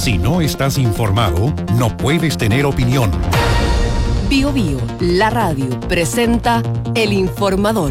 Si no estás informado, no puedes tener opinión. Bio Bio, la radio, presenta El Informador.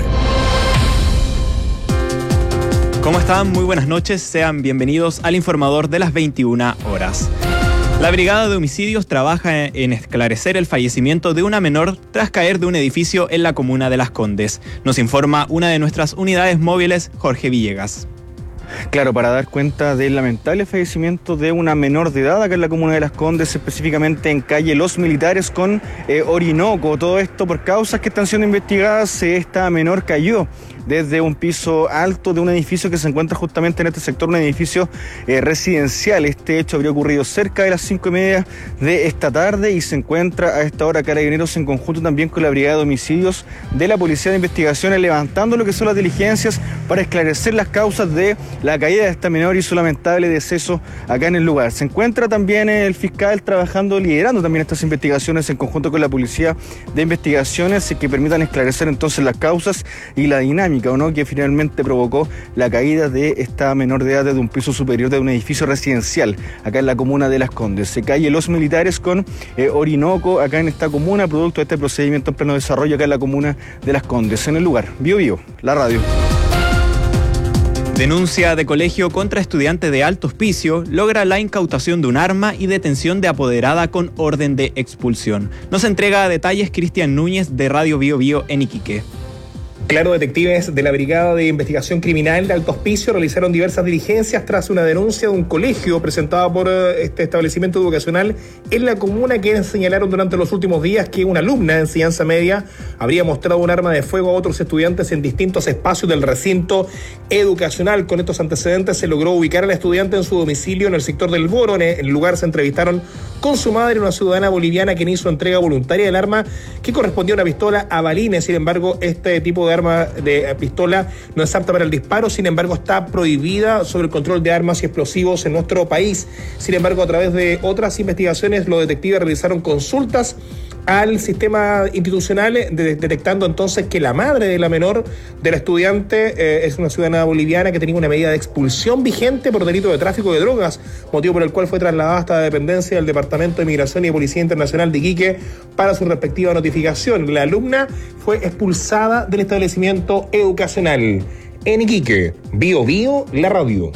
¿Cómo están? Muy buenas noches. Sean bienvenidos al Informador de las 21 horas. La Brigada de Homicidios trabaja en esclarecer el fallecimiento de una menor tras caer de un edificio en la comuna de Las Condes. Nos informa una de nuestras unidades móviles, Jorge Villegas. Claro, para dar cuenta del lamentable fallecimiento de una menor de edad acá en la comuna de Las Condes, específicamente en calle Los Militares con Orinoco. Todo esto por causas que están siendo investigadas. Esta menor cayó desde un piso alto de un edificio que se encuentra justamente en este sector, un edificio residencial. Este hecho habría ocurrido cerca de las 5:30 de esta tarde y se encuentra a esta hora Carabineros en conjunto también con la Brigada de Homicidios de la Policía de Investigaciones levantando lo que son las diligencias para esclarecer las causas de la caída de esta menor y su lamentable deceso acá en el lugar. Se encuentra también el fiscal trabajando, liderando también estas investigaciones en conjunto con la Policía de Investigaciones que permitan esclarecer entonces las causas y la dinámica o no que finalmente provocó la caída de esta menor de edad desde un piso superior de un edificio residencial acá en la comuna de Las Condes. Se calle Los Militares con Orinoco acá en esta comuna, producto de este procedimiento en pleno desarrollo acá en la comuna de Las Condes. En el lugar, Bio Bio, la radio. Denuncia de colegio contra estudiante de alto hospicio logra la incautación de un arma y detención de apoderada con orden de expulsión. Nos entrega detalles Cristian Núñez de Radio Bio Bio en Iquique. Claro, detectives de la Brigada de Investigación Criminal de Alto Hospicio realizaron diversas diligencias tras una denuncia de un colegio presentada por este establecimiento educacional en la comuna, que señalaron durante los últimos días que una alumna de enseñanza media habría mostrado un arma de fuego a otros estudiantes en distintos espacios del recinto educacional. Con estos antecedentes se logró ubicar al estudiante en su domicilio en el sector del Boro. En el lugar se entrevistaron con su madre, una ciudadana boliviana, quien hizo entrega voluntaria del arma que correspondía a una pistola a balines. Sin embargo, este tipo de arma de pistola no es apta para el disparo, sin embargo está prohibida sobre el control de armas y explosivos en nuestro país. Sin embargo, a través de otras investigaciones, los detectives realizaron consultas al sistema institucional, detectando entonces que la madre de la menor de la estudiante es una ciudadana boliviana que tenía una medida de expulsión vigente por delito de tráfico de drogas, motivo por el cual fue trasladada hasta la dependencia del Departamento de Migración y de Policía Internacional de Iquique para su respectiva notificación. La alumna fue expulsada del establecimiento educacional. En Iquique, Bio Bio, la radio.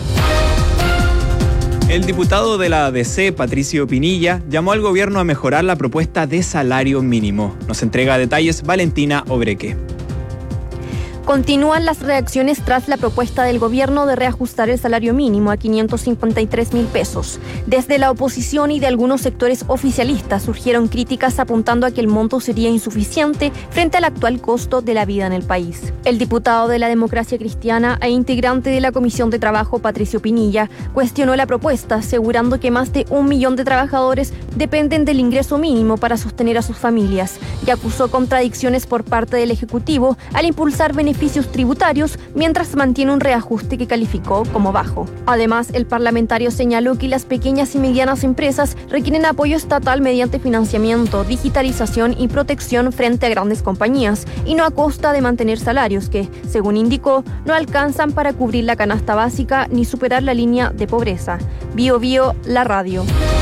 El diputado de la ADC, Patricio Pinilla, llamó al gobierno a mejorar la propuesta de salario mínimo. Nos entrega detalles Valentina Obreque. Continúan las reacciones tras la propuesta del gobierno de reajustar el salario mínimo a 553.000 pesos. Desde la oposición y de algunos sectores oficialistas surgieron críticas apuntando a que el monto sería insuficiente frente al actual costo de la vida en el país. El diputado de la Democracia Cristiana e integrante de la Comisión de Trabajo, Patricio Pinilla, cuestionó la propuesta, asegurando que más de 1 millón de trabajadores dependen del ingreso mínimo para sostener a sus familias, y acusó contradicciones por parte del Ejecutivo al impulsar beneficios tributarios mientras mantiene un reajuste que calificó como bajo. Además, el parlamentario señaló que las pequeñas y medianas empresas requieren apoyo estatal mediante financiamiento, digitalización y protección frente a grandes compañías, y no a costa de mantener salarios que, según indicó, no alcanzan para cubrir la canasta básica ni superar la línea de pobreza. Bio Bio, la radio.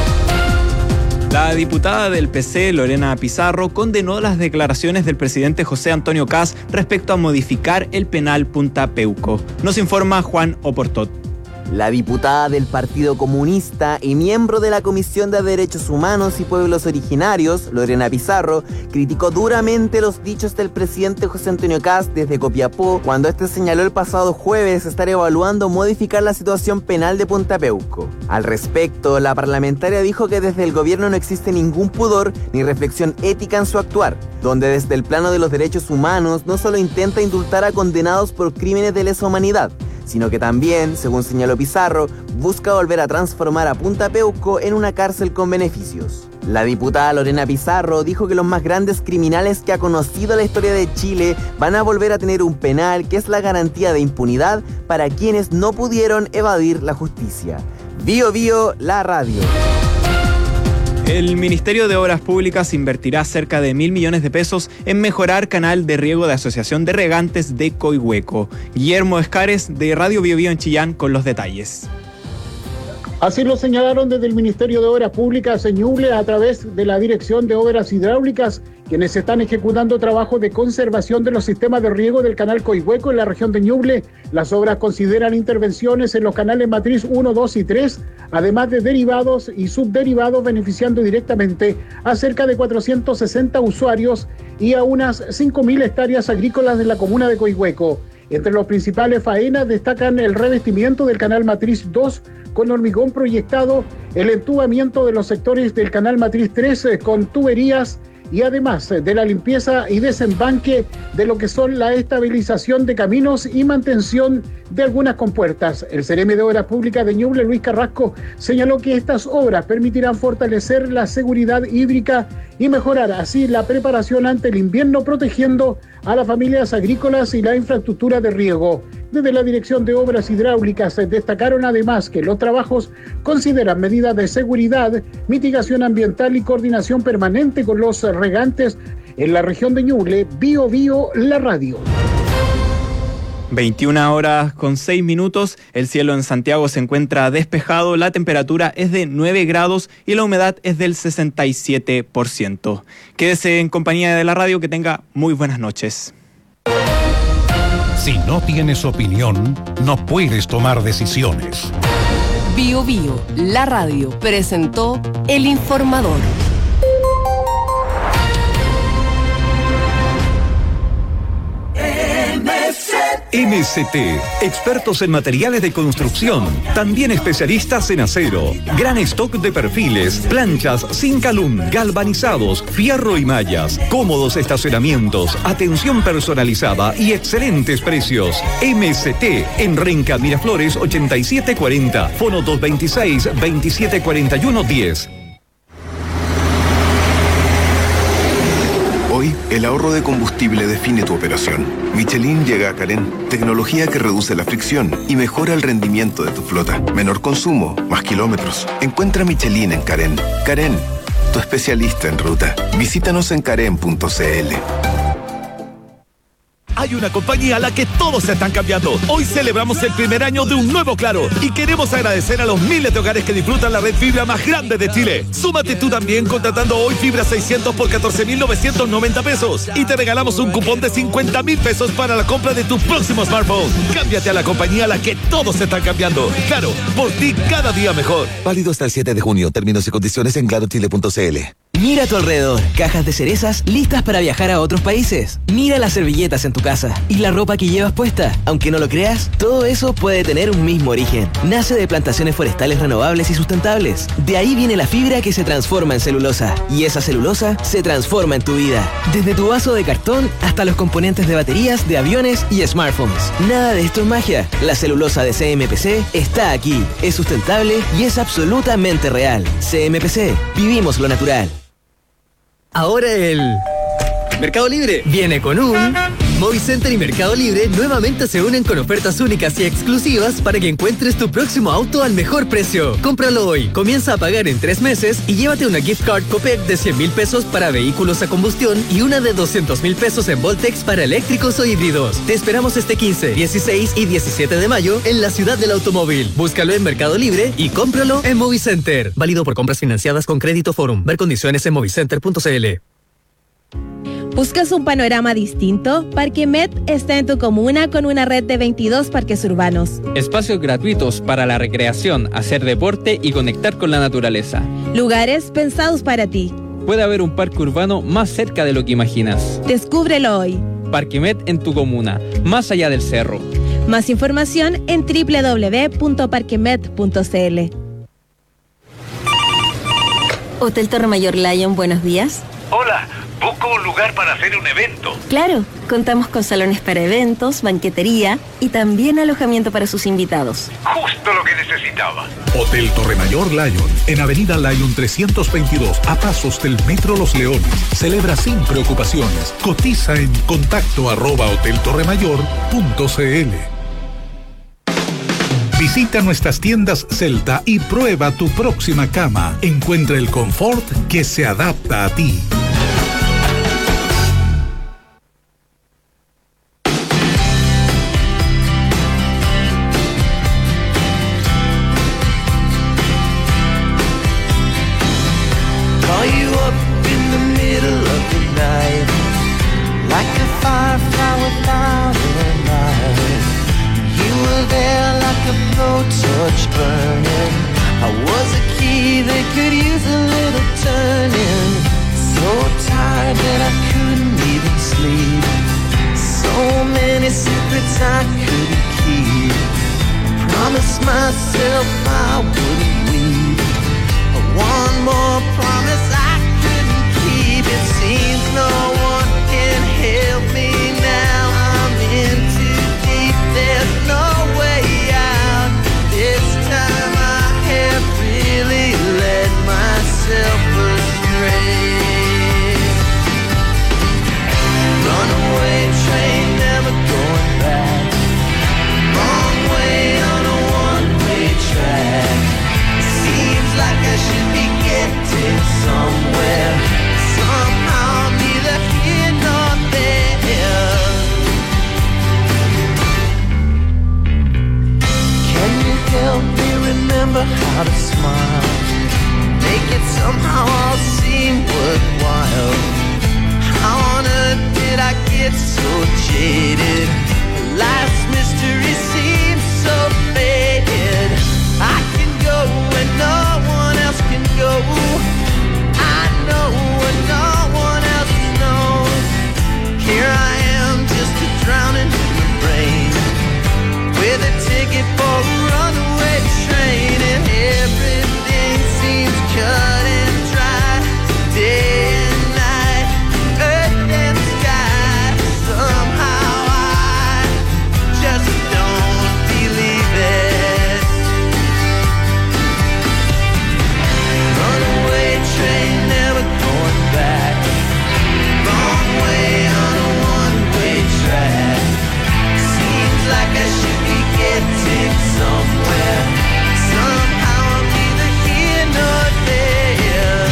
La diputada del PC, Lorena Pizarro, condenó las declaraciones del presidente José Antonio Kast respecto a modificar el penal Punta Peuco. Nos informa Juan Oportot. La diputada del Partido Comunista y miembro de la Comisión de Derechos Humanos y Pueblos Originarios, Lorena Pizarro, criticó duramente los dichos del presidente José Antonio Kast desde Copiapó, cuando este señaló el pasado jueves estar evaluando modificar la situación penal de Punta Peuco. Al respecto, la parlamentaria dijo que desde el gobierno no existe ningún pudor ni reflexión ética en su actuar, donde desde el plano de los derechos humanos no solo intenta indultar a condenados por crímenes de lesa humanidad, sino que también, según señaló Pizarro, busca volver a transformar a Punta Peuco en una cárcel con beneficios. La diputada Lorena Pizarro dijo que los más grandes criminales que ha conocido la historia de Chile van a volver a tener un penal que es la garantía de impunidad para quienes no pudieron evadir la justicia. Bio Bio, la radio. El Ministerio de Obras Públicas invertirá cerca de 1.000 millones de pesos en mejorar canal de riego de Asociación de Regantes de Coihueco. Guillermo Escares, de Radio Bio Bio en Chillán, con los detalles. Así lo señalaron desde el Ministerio de Obras Públicas en Ñuble a través de la Dirección de Obras Hidráulicas, quienes están ejecutando trabajos de conservación de los sistemas de riego del canal Coihueco en la región de Ñuble. Las obras consideran intervenciones en los canales Matriz 1, 2 y 3, además de derivados y subderivados, beneficiando directamente a cerca de 460 usuarios y a unas 5.000 hectáreas agrícolas de la comuna de Coihueco. Entre los principales faenas destacan el revestimiento del canal Matriz 2 con hormigón proyectado, el entubamiento de los sectores del canal Matriz 3 con tuberías y además de la limpieza y desembanque de lo que son la estabilización de caminos y mantención de algunas compuertas. El Seremi de Obras Públicas de Ñuble, Luis Carrasco, señaló que estas obras permitirán fortalecer la seguridad hídrica y mejorar así la preparación ante el invierno, protegiendo a las familias agrícolas y la infraestructura de riego. Desde la Dirección de Obras Hidráulicas destacaron además que los trabajos consideran medidas de seguridad, mitigación ambiental y coordinación permanente con los regantes en la región de Ñuble. Bio Bio, la radio. 21:06. El cielo en Santiago se encuentra despejado, la temperatura es de 9 grados y la humedad es del 67%. Quédese en compañía de la radio, que tenga muy buenas noches. Si no tienes opinión, no puedes tomar decisiones. Bio Bio, la radio, presentó El Informador. MST, expertos en materiales de construcción, también especialistas en acero. Gran stock de perfiles, planchas, zinc alum, galvanizados, fierro y mallas, cómodos estacionamientos, atención personalizada y excelentes precios. MST, en Renca Miraflores 8740, fono 226-2741-10. Hoy, el ahorro de combustible define tu operación. Michelin llega a Carén, tecnología que reduce la fricción y mejora el rendimiento de tu flota. Menor consumo, más kilómetros. Encuentra Michelin en Carén. Carén, tu especialista en ruta. Visítanos en carén.cl. Hay una compañía a la que todos se están cambiando. Hoy celebramos el primer año de un nuevo Claro y queremos agradecer a los miles de hogares que disfrutan la red fibra más grande de Chile. Súmate tú también contratando hoy fibra 600 por 14.990 pesos y te regalamos un cupón de 50.000 pesos para la compra de tu próximo smartphone. Cámbiate a la compañía a la que todos se están cambiando. Claro, por ti cada día mejor. Válido hasta el 7 de junio. Términos y condiciones en clarochile.cl. Mira a tu alrededor, cajas de cerezas listas para viajar a otros países. Mira las servilletas en tu casa y la ropa que llevas puesta. Aunque no lo creas, todo eso puede tener un mismo origen. Nace de plantaciones forestales renovables y sustentables. De ahí viene la fibra que se transforma en celulosa. Y esa celulosa se transforma en tu vida. Desde tu vaso de cartón hasta los componentes de baterías, de aviones y smartphones. Nada de esto es magia. La celulosa de CMPC está aquí. Es sustentable y es absolutamente real. CMPC, vivimos lo natural. Ahora el Mercado Libre viene con un Movicenter y Mercado Libre nuevamente se unen con ofertas únicas y exclusivas para que encuentres tu próximo auto al mejor precio. Cómpralo hoy, comienza a pagar en 3 meses y llévate una gift card Copec de 100.000 pesos para vehículos a combustión y una de 200.000 pesos en Voltex para eléctricos o híbridos. Te esperamos este 15, 16 y 17 de mayo en la ciudad del automóvil. Búscalo en Mercado Libre y cómpralo en Movicenter. Válido por compras financiadas con Crédito Forum. Ver condiciones en movicenter.cl. ¿Buscas un panorama distinto? Parquemet está en tu comuna con una red de 22 parques urbanos. Espacios gratuitos para la recreación, hacer deporte y conectar con la naturaleza. Lugares pensados para ti. Puede haber un parque urbano más cerca de lo que imaginas. Descúbrelo hoy. Parquemet en tu comuna, más allá del cerro. Más información en www.parquemet.cl. Hotel Torre Mayor Lion, buenos días. Hola, busco un lugar para hacer un evento. Claro, contamos con salones para eventos, banquetería y también alojamiento para sus invitados. Justo lo que necesitaba. Hotel Torre Mayor Lion, en Avenida Lion 322, a pasos del Metro Los Leones. Celebra sin preocupaciones. Cotiza en contacto@hoteltorremayor.cl. Visita nuestras tiendas Celta y prueba tu próxima cama. Encuentra el confort que se adapta a ti. touch burning. I was a key that could use a little turning. So tired that I couldn't even sleep. So many secrets I couldn't keep. I promised myself I wouldn't weep. One more promise I couldn't keep. It seems no one can help me now. I'm in too deep, there's no way out. This time I have really led myself astray. Runaway train, never going back. Wrong way on a one-way track. Seems like I should be getting somewhere. Somehow neither here nor there. Can you help me remember how to smile? Make it somehow all seem worthwhile. How on earth did I get so jaded? Life's mystery seems so faded. I can go when no one else can go. I know what no one else knows. Here I am, just a drowning in the rain, with a ticket for a runaway train, and everything seems cut and dry. Day and night, earth and sky. Somehow I just don't believe it. Runaway train, never going back. Wrong way on a one-way track. Seems like I should be getting somewhere. Somehow I'm neither here nor there.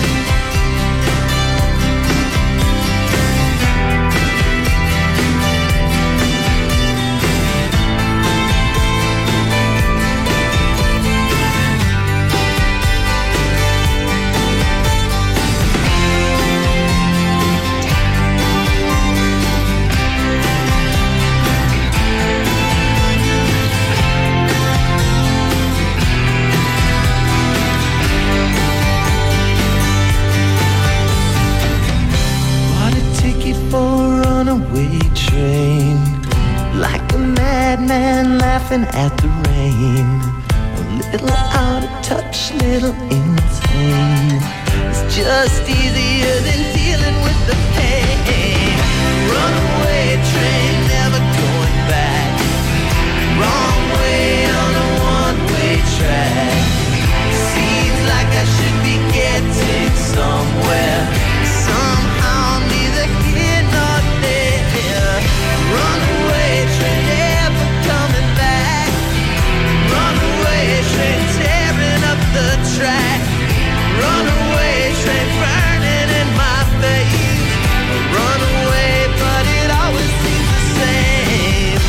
Bought a ticket for a runaway train, like a madman laughing at the rain. A little out of touch, little insane. It's just easier than dealing with the pain. Runaway train, never going back. Wrong way on a one-way track. Seems like I should be getting somewhere. Somehow neither here nor there. Runaway train, never coming back. Runaway train, tearing up the track. Runaway train, burning in my face. Runaway, but it always seems the same.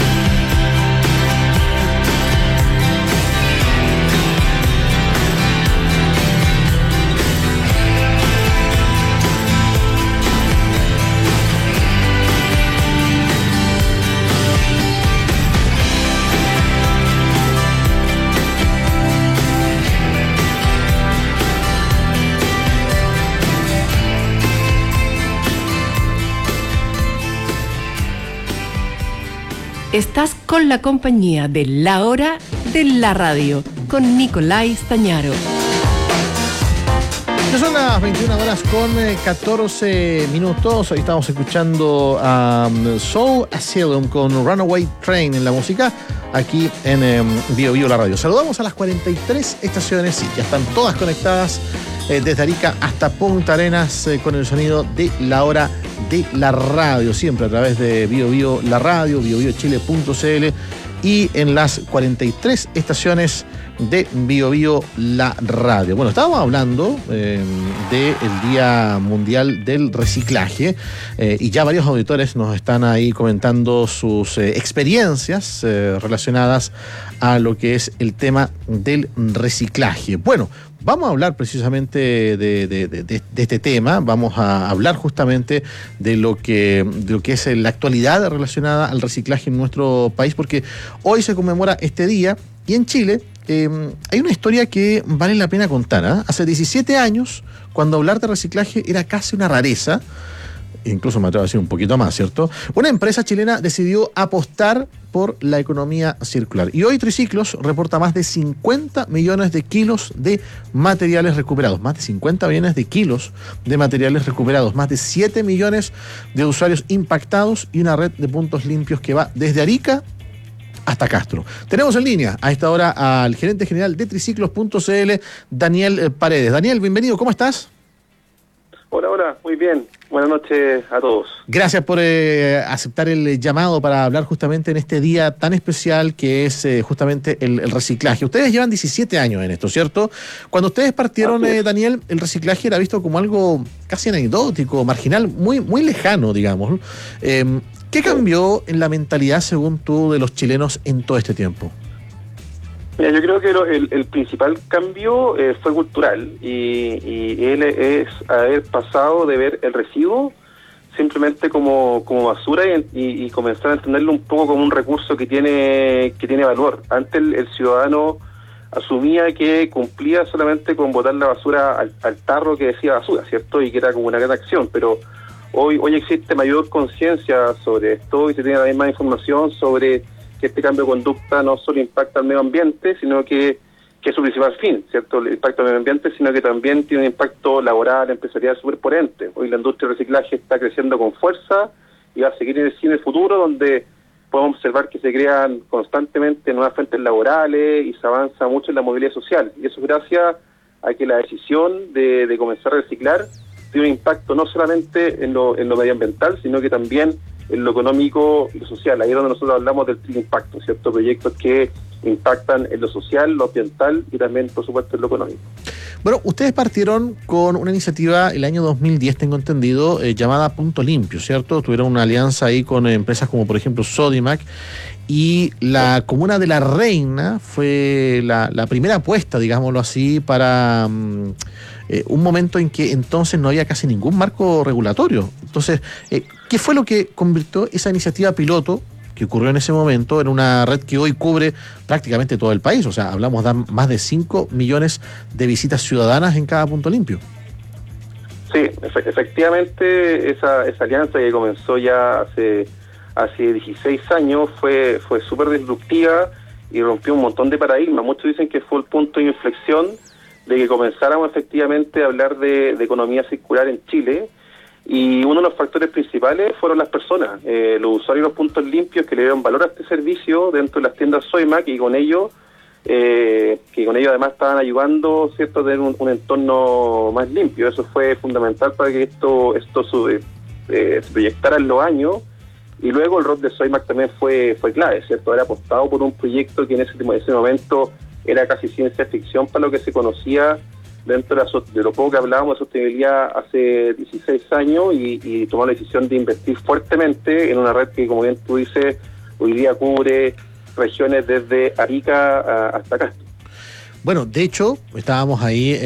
Estás con la compañía de La Hora de la Radio, con Nicolai Stañaro. Ya son las 21 horas con 14 minutos. Hoy estamos escuchando a Soul Asylum con Runaway Train en la música, aquí en Bio Bio la Radio. Saludamos a las 43 estaciones, sí, ya están todas conectadas desde Arica hasta Punta Arenas con el sonido de La Hora de la Radio, siempre a través de Bio Bio la Radio, biobiochile.cl y en las 43 estaciones de Bio Bio la Radio. Bueno, estábamos hablando del Día Mundial del Reciclaje y ya varios auditores nos están ahí comentando sus experiencias relacionadas a lo que es el tema del reciclaje. Bueno, vamos a hablar precisamente de este tema, vamos a hablar justamente de lo que es la actualidad relacionada al reciclaje en nuestro país, porque hoy se conmemora este día Y en Chile hay una historia que vale la pena contar. Hace 17 años, cuando hablar de reciclaje era casi una rareza, incluso me atrevo a decir un poquito más, ¿cierto? Una empresa chilena decidió apostar por la economía circular. Y hoy Triciclos reporta más de 50 millones de kilos de materiales recuperados. Más de 50 millones de kilos de materiales recuperados. Más de 7 millones de usuarios impactados y una red de puntos limpios que va desde Arica hasta Castro. Tenemos en línea a esta hora al gerente general de Triciclos.cl, Daniel Paredes. Daniel, bienvenido, ¿cómo estás? Hola, muy bien. Buenas noches a todos. Gracias por aceptar el llamado para hablar justamente en este día tan especial que es justamente el reciclaje. Ustedes llevan 17 años en esto, ¿cierto? Cuando ustedes partieron, Daniel, el reciclaje era visto como algo casi anecdótico, marginal, muy, muy lejano, digamos. ¿Qué cambió en la mentalidad, según tú, de los chilenos en todo este tiempo? Mira, yo creo que el principal cambio fue cultural y él es haber pasado de ver el residuo simplemente como basura y comenzar a entenderlo un poco como un recurso que tiene valor. Antes el ciudadano asumía que cumplía solamente con botar la basura al tarro que decía basura, ¿cierto? Y que era como una gran acción, pero hoy existe mayor conciencia sobre esto y se tiene la misma información sobre que este cambio de conducta no solo impacta al medio ambiente, sino que es su principal fin, ¿cierto? El impacto al medio ambiente, sino que también tiene un impacto laboral, empresarial súper potente. Hoy la industria del reciclaje está creciendo con fuerza y va a seguir en el futuro, donde podemos observar que se crean constantemente nuevas fuentes laborales y se avanza mucho en la movilidad social. Y eso es gracias a que la decisión de comenzar a reciclar tiene un impacto no solamente en lo medioambiental, sino que también en lo económico y lo social. Ahí es donde nosotros hablamos del triple impacto, ¿cierto? Proyectos que impactan en lo social, lo ambiental y también, por supuesto, en lo económico. Bueno, ustedes partieron con una iniciativa el año 2010, tengo entendido, llamada Punto Limpio, ¿cierto? Tuvieron una alianza ahí con empresas como, por ejemplo, Sodimac, y la comuna de La Reina fue la primera apuesta, digámoslo así, para un momento en que entonces no había casi ningún marco regulatorio. Entonces, ¿qué fue lo que convirtió esa iniciativa piloto que ocurrió en ese momento en una red que hoy cubre prácticamente todo el país? O sea, hablamos de más de 5 millones de visitas ciudadanas en cada punto limpio. Sí, efectivamente, esa alianza que comenzó ya hace 16 años fue súper disruptiva y rompió un montón de paradigmas. Muchos dicen que fue el punto de inflexión de que comenzáramos efectivamente a hablar de economía circular en Chile, y uno de los factores principales fueron las personas, los usuarios de los puntos limpios que le dieron valor a este servicio dentro de las tiendas Sodimac, y con ello además estaban ayudando, ¿cierto?, a tener un entorno más limpio. Eso fue fundamental para que esto se proyectara en los años. Y luego el rol de Sodimac también fue clave, ¿cierto? Haber apostado por un proyecto que en ese momento era casi ciencia ficción para lo que se conocía dentro de lo poco que hablábamos de sostenibilidad hace 16 años, y tomar la decisión de invertir fuertemente en una red que, como bien tú dices, hoy día cubre regiones desde Arica hasta Castro. Bueno, de hecho, estábamos ahí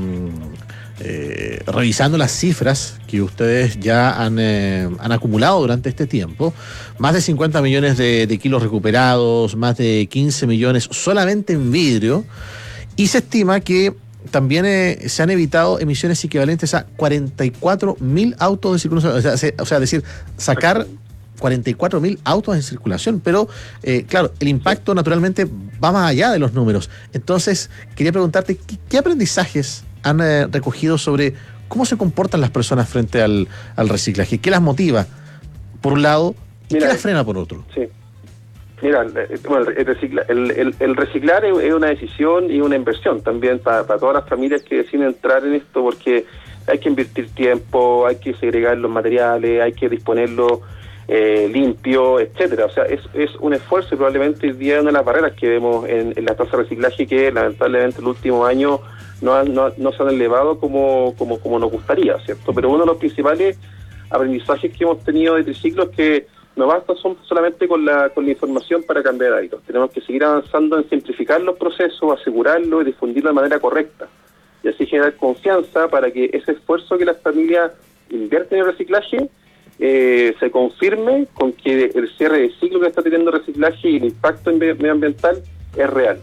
revisando las cifras que ustedes ya han acumulado durante este tiempo. Más de 50 millones de kilos recuperados, más de 15 millones solamente en vidrio, y se estima que también se han evitado emisiones equivalentes a 44.000 autos de circulación, o sea, decir, sacar 44.000 autos en circulación, pero claro, el impacto naturalmente va más allá de los números. Entonces, quería preguntarte, ¿qué aprendizajes han recogido sobre cómo se comportan las personas frente al reciclaje? ¿Qué las motiva, por un lado, y qué las frena, por otro? Sí. Mira, bueno, el reciclar es una decisión y una inversión también para todas las familias que deciden entrar en esto, porque hay que invertir tiempo, hay que segregar los materiales, hay que disponerlo limpio, etcétera. O sea, es un esfuerzo, y probablemente hoy día una de las barreras que vemos en la tasa de reciclaje, que lamentablemente en el último año no se han elevado como nos gustaría, ¿cierto? Pero uno de los principales aprendizajes que hemos tenido de Triciclo es que no basta solamente con la información para cambiar hábitos. Tenemos que seguir avanzando en simplificar los procesos, asegurarlo y difundirlo de manera correcta, y así generar confianza para que ese esfuerzo que las familias invierten en el reciclaje se confirme con que el cierre de ciclo que está teniendo el reciclaje y el impacto medioambiental es real.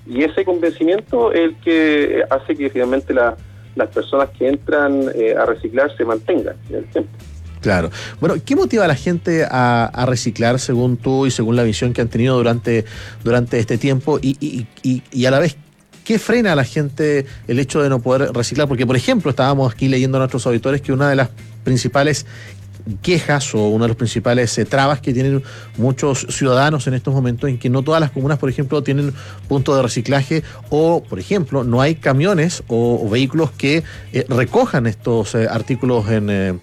Y ese convencimiento es el que hace que finalmente las personas que entran a reciclar se mantengan en el tiempo. Claro. Bueno, ¿qué motiva a la gente a reciclar según tú y según la visión que han tenido durante este tiempo? Y a la vez, ¿qué frena a la gente el hecho de no poder reciclar? Porque, por ejemplo, estábamos aquí leyendo a nuestros auditores que una de las principales quejas o una de las principales trabas que tienen muchos ciudadanos en estos momentos en que no todas las comunas, por ejemplo, tienen puntos de reciclaje o, por ejemplo, no hay camiones o vehículos que recojan estos artículos en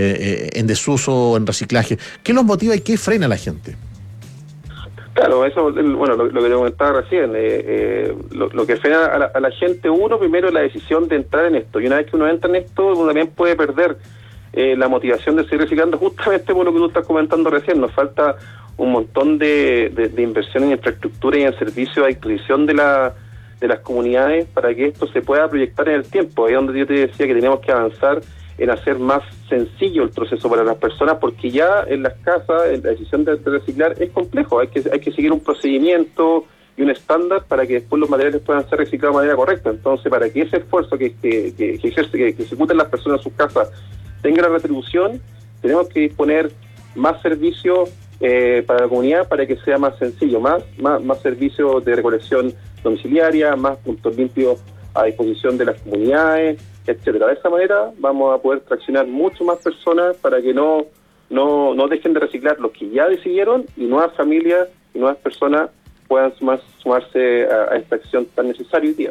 desuso o en reciclaje. ¿Qué los motiva y qué frena a la gente? Claro, eso, bueno, lo que te comentaba recién, lo que frena a la gente, primero la decisión de entrar en esto, y una vez que uno entra en esto, uno también puede perder la motivación de seguir reciclando, justamente por lo que tú estás comentando recién. Nos falta un montón de inversión en infraestructura y en servicios a disposición de las comunidades para que esto se pueda proyectar en el tiempo. Ahí es donde yo te decía que teníamos que avanzar en hacer más sencillo el proceso para las personas, porque ya en las casas la decisión de reciclar es complejo, hay que seguir un procedimiento y un estándar para que después los materiales puedan ser reciclados de manera correcta. Entonces, para que ese esfuerzo que ejecuten las personas en sus casas tenga la retribución, tenemos que disponer más servicios para la comunidad para que sea más sencillo, más servicios de recolección domiciliaria, más puntos limpios a disposición de las comunidades, etcétera. De esa manera vamos a poder traccionar mucho más personas para que no dejen de reciclar los que ya decidieron, y nuevas familias y nuevas personas puedan sumarse a esta acción tan necesaria hoy día.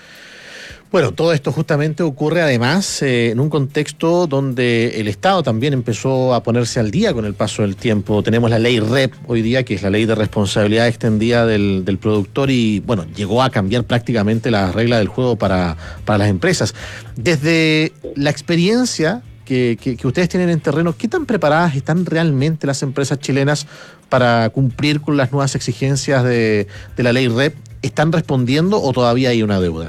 Bueno, todo esto justamente ocurre además en un contexto donde el Estado también empezó a ponerse al día con el paso del tiempo. Tenemos la ley REP hoy día, que es la ley de responsabilidad extendida del productor, y bueno, llegó a cambiar prácticamente las reglas del juego para las empresas. Desde la experiencia que ustedes tienen en terreno, ¿qué tan preparadas están realmente las empresas chilenas para cumplir con las nuevas exigencias de la ley REP? ¿Están respondiendo o todavía hay una deuda?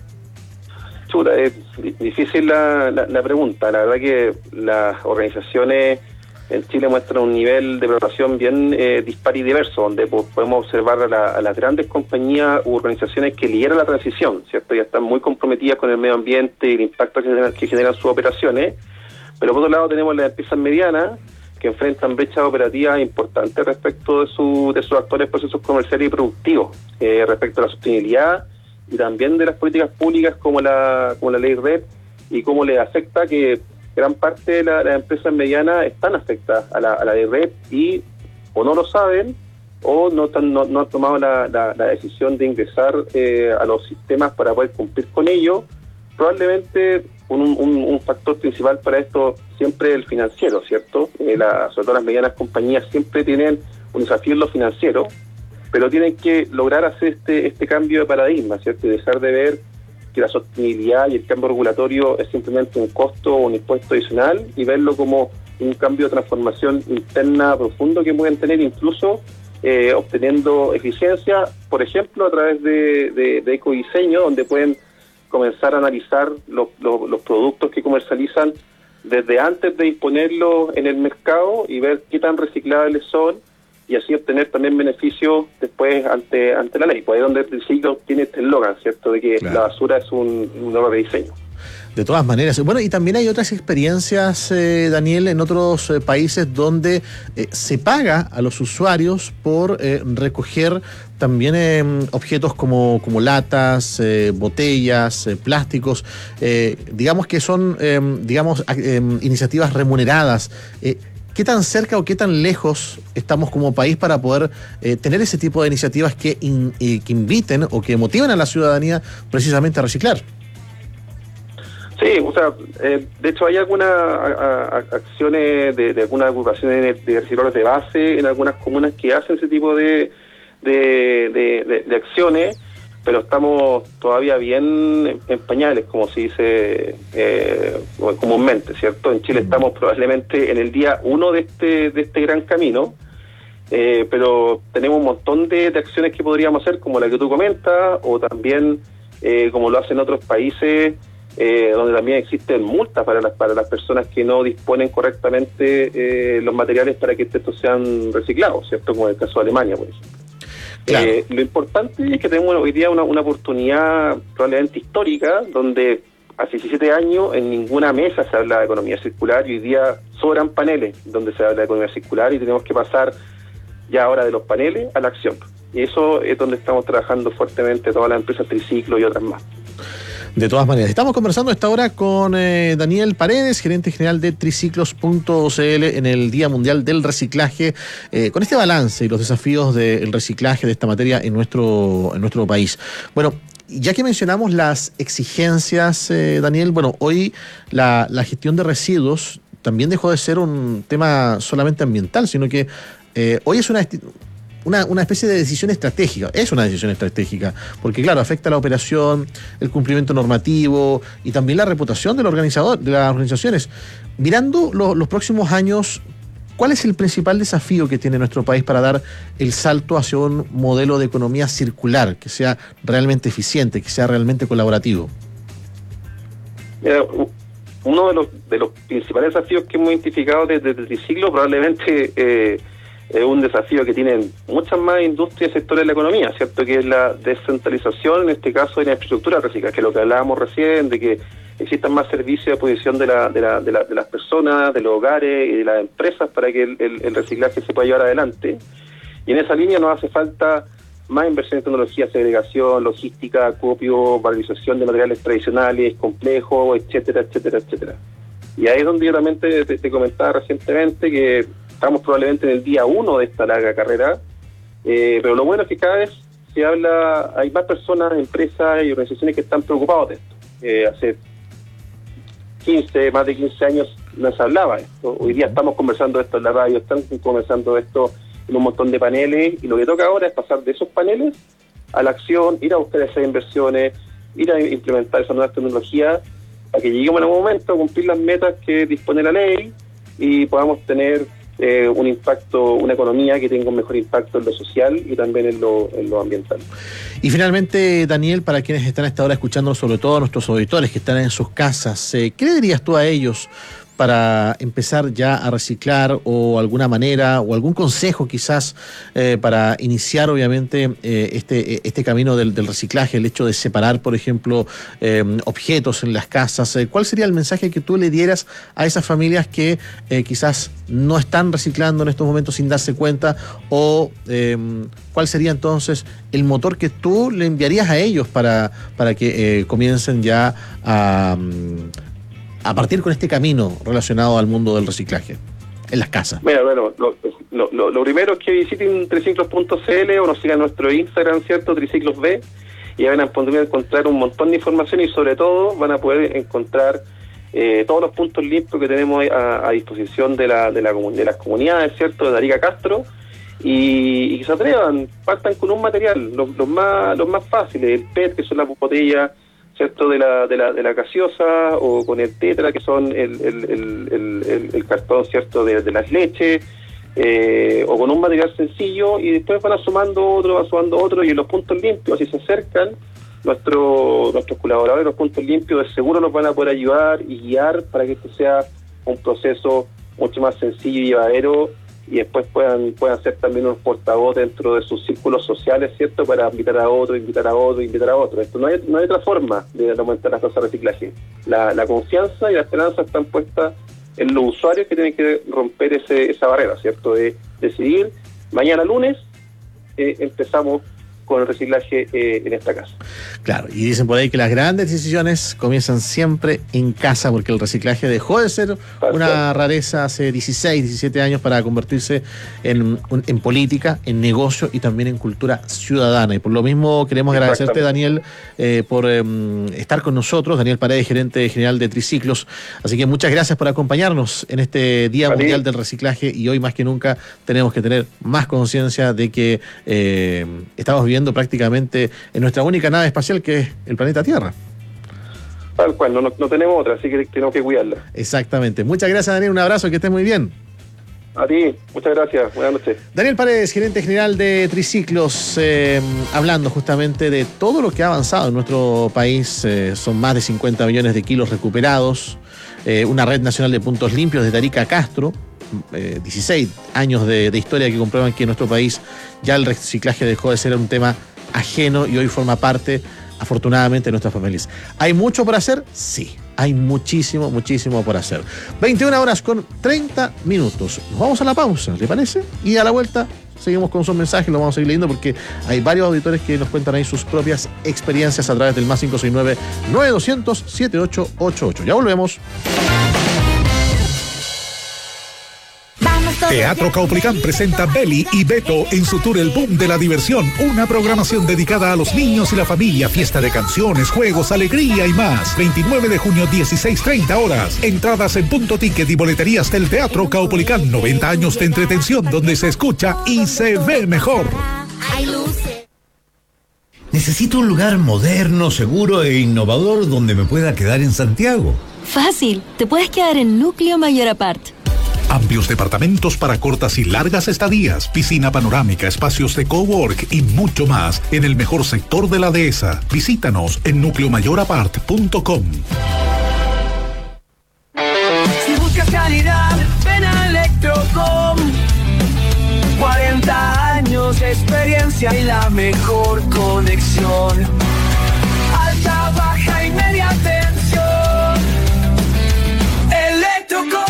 Chuta, es difícil la pregunta. La verdad que las organizaciones en Chile muestran un nivel de preparación bien dispar y diverso, donde podemos observar a las grandes compañías u organizaciones que lideran la transición, ¿cierto? Ya están muy comprometidas con el medio ambiente y el impacto que generan sus operaciones. Pero por otro lado tenemos las empresas medianas que enfrentan brechas operativas importantes respecto de sus actuales procesos comerciales y productivos, respecto a la sostenibilidad y también de las políticas públicas como la ley REP, y cómo les afecta que gran parte de las empresas medianas están afectadas a la ley REP y o no lo saben o no han tomado la decisión de ingresar a los sistemas para poder cumplir con ello. Probablemente un factor principal para esto siempre es el financiero, ¿cierto? Sobre todo las medianas compañías siempre tienen un desafío en lo financiero, pero tienen que lograr hacer este cambio de paradigma, ¿cierto? Y dejar de ver que la sostenibilidad y el cambio regulatorio es simplemente un costo o un impuesto adicional, y verlo como un cambio de transformación interna profundo que pueden tener, incluso obteniendo eficiencia, por ejemplo, a través de ecodiseño, donde pueden comenzar a analizar los productos que comercializan desde antes de disponerlos en el mercado y ver qué tan reciclables son, y así obtener también beneficios después ante la ley. Pues ahí es donde el ciclo tiene este eslogan, ¿cierto?, de que claro, la basura es un nuevo rediseño. De todas maneras. Bueno, y también hay otras experiencias, Daniel, en otros países donde se paga a los usuarios por recoger también objetos como latas, botellas, plásticos, digamos que son iniciativas remuneradas. ¿Qué tan cerca o qué tan lejos estamos como país para poder tener ese tipo de iniciativas que inviten o que motiven a la ciudadanía precisamente a reciclar? Sí, o sea, de hecho hay algunas acciones de algunas agrupaciones de recicladores de base en algunas comunas que hacen ese tipo de acciones, pero estamos todavía bien en pañales, como se dice comúnmente, ¿cierto? En Chile estamos probablemente en el día 1 de este gran camino, pero tenemos un montón de acciones que podríamos hacer, como la que tú comentas, o también como lo hacen otros países, donde también existen multas para las personas que no disponen correctamente los materiales para que estos sean reciclados, ¿cierto? Como en el caso de Alemania, por ejemplo. Claro. Lo importante es que tenemos hoy día una oportunidad probablemente histórica, donde hace 17 años en ninguna mesa se habla de economía circular y hoy día sobran paneles donde se habla de economía circular y tenemos que pasar ya ahora de los paneles a la acción. Y eso es donde estamos trabajando fuertemente todas las empresas Triciclo y otras más. De todas maneras, estamos conversando a esta hora con Daniel Paredes, gerente general de Triciclos.cl en el Día Mundial del Reciclaje, con este balance y los desafíos del reciclaje de esta materia en nuestro país. Bueno, ya que mencionamos las exigencias, Daniel, bueno, hoy la gestión de residuos también dejó de ser un tema solamente ambiental, sino que hoy es una especie de decisión estratégica. Es una decisión estratégica, porque claro, afecta la operación, el cumplimiento normativo y también la reputación del organizador, de las organizaciones. Mirando los próximos años, ¿cuál es el principal desafío que tiene nuestro país para dar el salto hacia un modelo de economía circular que sea realmente eficiente, que sea realmente colaborativo? Uno de los principales desafíos que hemos identificado desde el Triciclo probablemente es un desafío que tienen muchas más industrias y sectores de la economía, ¿cierto? Que es la descentralización, en este caso, de la infraestructura reciclada, que es lo que hablábamos recién, de que existan más servicios a disposición de las personas, de los hogares y de las empresas para que el reciclaje se pueda llevar adelante. Y en esa línea nos hace falta más inversión en tecnología, segregación, logística, acopio, valorización de materiales tradicionales, complejos, etcétera, etcétera, etcétera. Y ahí es donde yo también te comentaba recientemente que estamos probablemente en el día 1 de esta larga carrera, pero lo bueno es que cada vez se habla, hay más personas, empresas y organizaciones que están preocupados de esto. Hace más de 15 años no se hablaba de esto. Hoy día estamos conversando de esto en la radio, están conversando de esto en un montón de paneles, y lo que toca ahora es pasar de esos paneles a la acción, ir a buscar esas inversiones, ir a implementar esas nuevas tecnologías, para que lleguemos en algún momento a cumplir las metas que dispone la ley y podamos tener un impacto, una economía que tenga un mejor impacto en lo social y también en lo ambiental. Y finalmente, Daniel, para quienes están a esta hora escuchando, sobre todo a nuestros auditores que están en sus casas, ¿qué le dirías tú a ellos para empezar ya a reciclar, o alguna manera o algún consejo quizás para iniciar obviamente este camino del reciclaje, el hecho de separar, por ejemplo, objetos en las casas? ¿Cuál sería el mensaje que tú le dieras a esas familias que quizás no están reciclando en estos momentos sin darse cuenta, o cuál sería entonces el motor que tú le enviarías a ellos para que comiencen ya a partir con este camino relacionado al mundo del reciclaje en las casas? Mira, bueno, lo primero es que visiten triciclos.cl o nos sigan en nuestro Instagram, ¿cierto? Triciclosb, y van a poder encontrar un montón de información, y sobre todo van a poder encontrar todos los puntos limpios que tenemos a disposición de las comunidades, ¿cierto? De Arica Castro, y que se atrevan, partan con un material, los más fáciles, el PET, que son las botellas, ¿cierto? de la gaseosa, o con el tetra, que son el cartón, ¿cierto? de las leches, o con un material sencillo, y después van sumando otro, y en los puntos limpios, si se acercan nuestros colaboradores, los puntos limpios de seguro nos van a poder ayudar y guiar para que esto sea un proceso mucho más sencillo y llevadero, y después puedan ser también unos portavoces dentro de sus círculos sociales, ¿cierto? Para invitar a otro. Esto no hay otra forma de aumentar las tasas de reciclaje. La confianza y la esperanza están puestas en los usuarios, que tienen que romper esa barrera, ¿cierto? De decidir, mañana lunes empezamos con el reciclaje en esta casa. Claro, y dicen por ahí que las grandes decisiones comienzan siempre en casa, porque el reciclaje dejó de ser una rareza hace 16, 17 años para convertirse en política, en negocio y también en cultura ciudadana. Y por lo mismo queremos agradecerte, Daniel, por estar con nosotros. Daniel Paredes, gerente general de Triciclos. Así que muchas gracias por acompañarnos en este Día Mundial del Reciclaje, y hoy más que nunca tenemos que tener más conciencia de que estamos viviendo prácticamente en nuestra única nave espacial, que es el planeta Tierra. Tal cual, no tenemos otra, así que tenemos que cuidarla. Exactamente. Muchas gracias, Daniel, un abrazo, que estés muy bien. A ti, muchas gracias, buenas noches. Daniel Paredes, gerente general de Triciclos, hablando justamente de todo lo que ha avanzado en nuestro país. Son más de 50 millones de kilos recuperados, una red nacional de puntos limpios desde Arica Castro, 16 años de historia que comprueban que en nuestro país ya el reciclaje dejó de ser un tema ajeno y hoy forma parte, afortunadamente, de nuestras familias. ¿Hay mucho por hacer? Sí, hay muchísimo por hacer. 21 horas con 30 minutos. Nos vamos a la pausa, ¿le parece? Y a la vuelta seguimos con sus mensajes, lo vamos a seguir leyendo porque hay varios auditores que nos cuentan ahí sus propias experiencias a través del más 569-9200-7888. Ya volvemos. Teatro Caupolicán presenta Beli y Beto en su tour El Boom de la Diversión, una programación dedicada a los niños y la familia, fiesta de canciones, juegos, alegría y más. 29 de junio, 16:30 horas. Entradas en Punto Ticket y boleterías del Teatro Caupolicán. 90 años de entretención donde se escucha y se ve mejor. Necesito un lugar moderno, seguro e innovador donde me pueda quedar en Santiago. Fácil, te puedes quedar en Núcleo Mayor Apart. Amplios departamentos para cortas y largas estadías, piscina panorámica, espacios de cowork y mucho más en el mejor sector de la dehesa. Visítanos en nucleomayorapart.com. Si buscas calidad, ven a Electrocom. 40 años de experiencia y la mejor conexión. Alta, baja y media tensión. Electrocom.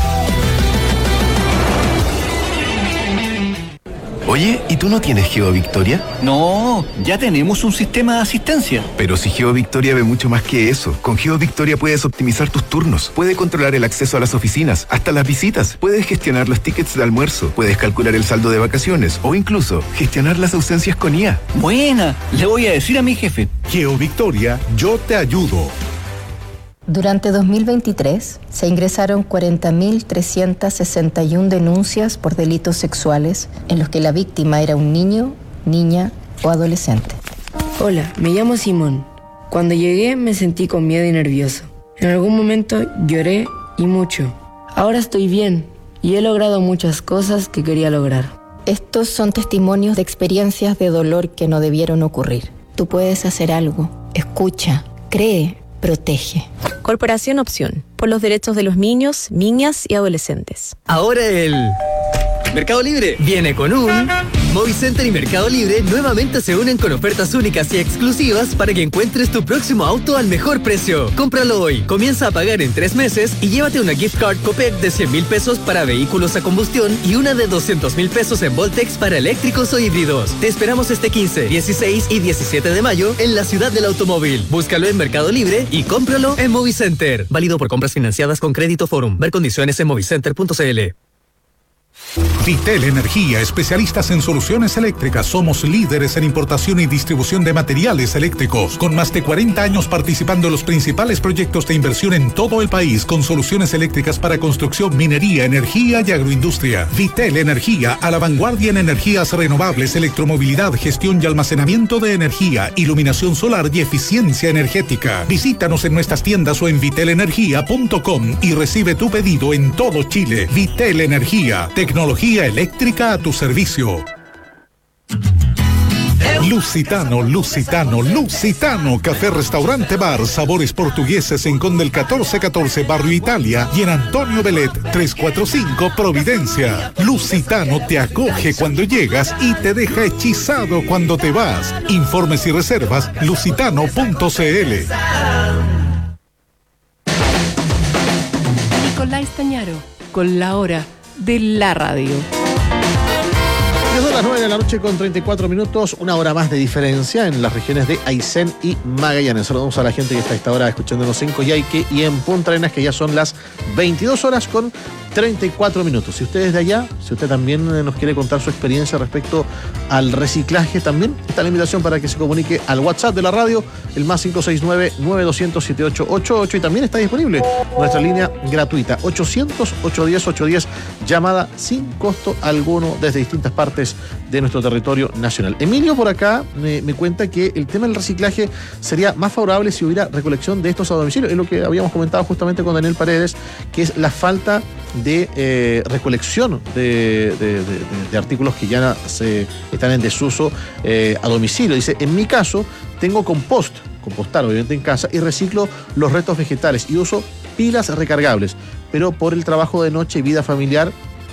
Oye, ¿y tú no tienes GeoVictoria? No, ya tenemos un sistema de asistencia. Pero si GeoVictoria ve mucho más que eso. Con GeoVictoria puedes optimizar tus turnos, puede controlar el acceso a las oficinas, hasta las visitas, puedes gestionar los tickets de almuerzo, puedes calcular el saldo de vacaciones o incluso gestionar las ausencias con IA. Buena, le voy a decir a mi jefe. GeoVictoria, yo te ayudo. Durante 2023 se ingresaron 40.361 denuncias por delitos sexuales en los que la víctima era un niño, niña o adolescente. Hola, me llamo Simón. Cuando llegué me sentí con miedo y nervioso. En algún momento lloré y mucho. Ahora estoy bien y he logrado muchas cosas que quería lograr. Estos son testimonios de experiencias de dolor que no debieron ocurrir. Tú puedes hacer algo. Escucha, cree, protege. Corporación Opción, por los derechos de los niños, niñas y adolescentes. Ahora el Mercado Libre viene con un Movicenter y Mercado Libre nuevamente se unen con ofertas únicas y exclusivas para que encuentres tu próximo auto al mejor precio. Cómpralo hoy, comienza a pagar en 3 meses y llévate una gift card Copec de 100.000 pesos para vehículos a combustión y una de 200.000 pesos en Voltex para eléctricos o híbridos. Te esperamos este 15, 16 y 17 de mayo en la ciudad del automóvil. Búscalo en Mercado Libre y cómpralo en Movicenter. Válido por compras financiadas con Crédito Forum. Ver condiciones en movicenter.cl. Vitel Energía, especialistas en soluciones eléctricas. Somos líderes en importación y distribución de materiales eléctricos, con más de 40 años participando en los principales proyectos de inversión en todo el país, con soluciones eléctricas para construcción, minería, energía y agroindustria. Vitel Energía, a la vanguardia en energías renovables, electromovilidad, gestión y almacenamiento de energía, iluminación solar y eficiencia energética. Visítanos en nuestras tiendas o en vitelenergia.com y recibe tu pedido en todo Chile. Vitel Energía, tecnología eléctrica a tu servicio. Lusitano, café, restaurante, bar, sabores portugueses en Conde el 1414, Barrio Italia, y en Antonio Belet 345, Providencia. Lusitano te acoge cuando llegas y te deja hechizado cuando te vas. Informes y reservas, lusitano.cl. Nicolás Tañaro, con la hora de la radio. Son las 9 de la noche con 34 minutos, una hora más de diferencia en las regiones de Aysén y Magallanes. Saludamos a la gente que está a esta hora escuchándonos en Coyhaique y en Punta Arenas, que ya son las 22 horas con 34 minutos. Si usted es de allá, si usted también nos quiere contar su experiencia respecto al reciclaje, también está la invitación para que se comunique al WhatsApp de la radio, el más 569-9200-7888, y también está disponible nuestra línea gratuita 800-810-810, llamada sin costo alguno desde distintas partes de nuestro territorio nacional. Emilio por acá me cuenta que el tema del reciclaje sería más favorable si hubiera recolección de estos a domicilio. Es lo que habíamos comentado justamente con Daniel Paredes, que es la falta de recolección de artículos que ya están en desuso a domicilio. Dice, en mi caso tengo compostar obviamente en casa, y reciclo los restos vegetales y uso pilas recargables, pero por el trabajo de noche y vida familiar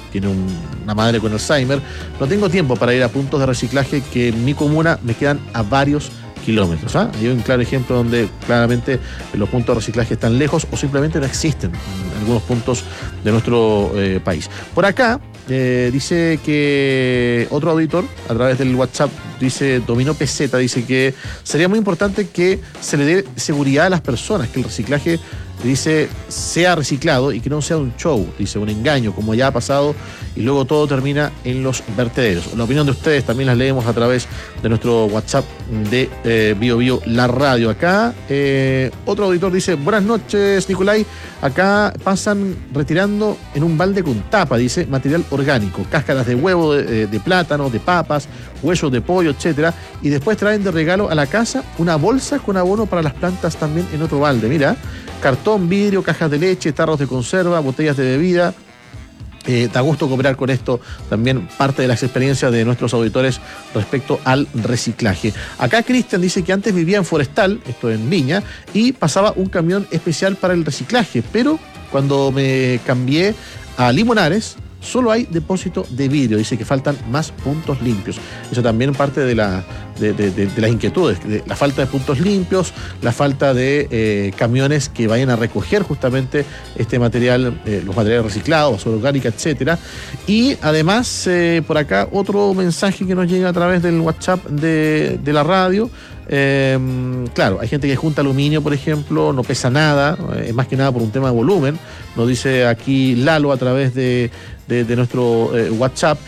tiene una madre con Alzheimer. No tengo tiempo para ir a puntos de reciclaje que en mi comuna me quedan a varios kilómetros. Hay un claro ejemplo donde claramente los puntos de reciclaje están lejos o simplemente no existen en algunos puntos de nuestro país. Por acá dice que otro auditor a través del WhatsApp, dice Dominó Peseta, dice que sería muy importante que se le dé seguridad a las personas, que el reciclaje, dice, sea reciclado y que no sea un show, dice, un engaño, como ya ha pasado y luego todo termina en los vertederos. La opinión de ustedes también las leemos a través de nuestro WhatsApp de Bio Bio La Radio. Acá otro auditor dice: buenas noches, Nicolai, acá pasan retirando en un balde con tapa, dice, material orgánico, cáscaras de huevo, de plátano, de papas, huesos de pollo, etcétera, y después traen de regalo a la casa una bolsa con abono para las plantas también en otro balde. Mira, cartón, vidrio, cajas de leche, tarros de conserva, botellas de bebida. Da gusto cooperar con esto, también parte de las experiencias de nuestros auditores respecto al reciclaje. Acá Cristian dice que antes vivía en Forestal, esto en Viña, y pasaba un camión especial para el reciclaje, pero cuando me cambié a Limonares, solo hay depósito de vidrio. Dice que faltan más puntos limpios. Eso también parte de las inquietudes, de la falta de puntos limpios, la falta de camiones que vayan a recoger justamente este material, los materiales reciclados, basura orgánica, etcétera. Y además, por acá, otro mensaje que nos llega a través del WhatsApp de la radio. Claro, hay gente que junta aluminio, por ejemplo, no pesa nada, es más que nada por un tema de volumen. Nos dice aquí Lalo a través de nuestro WhatsApp.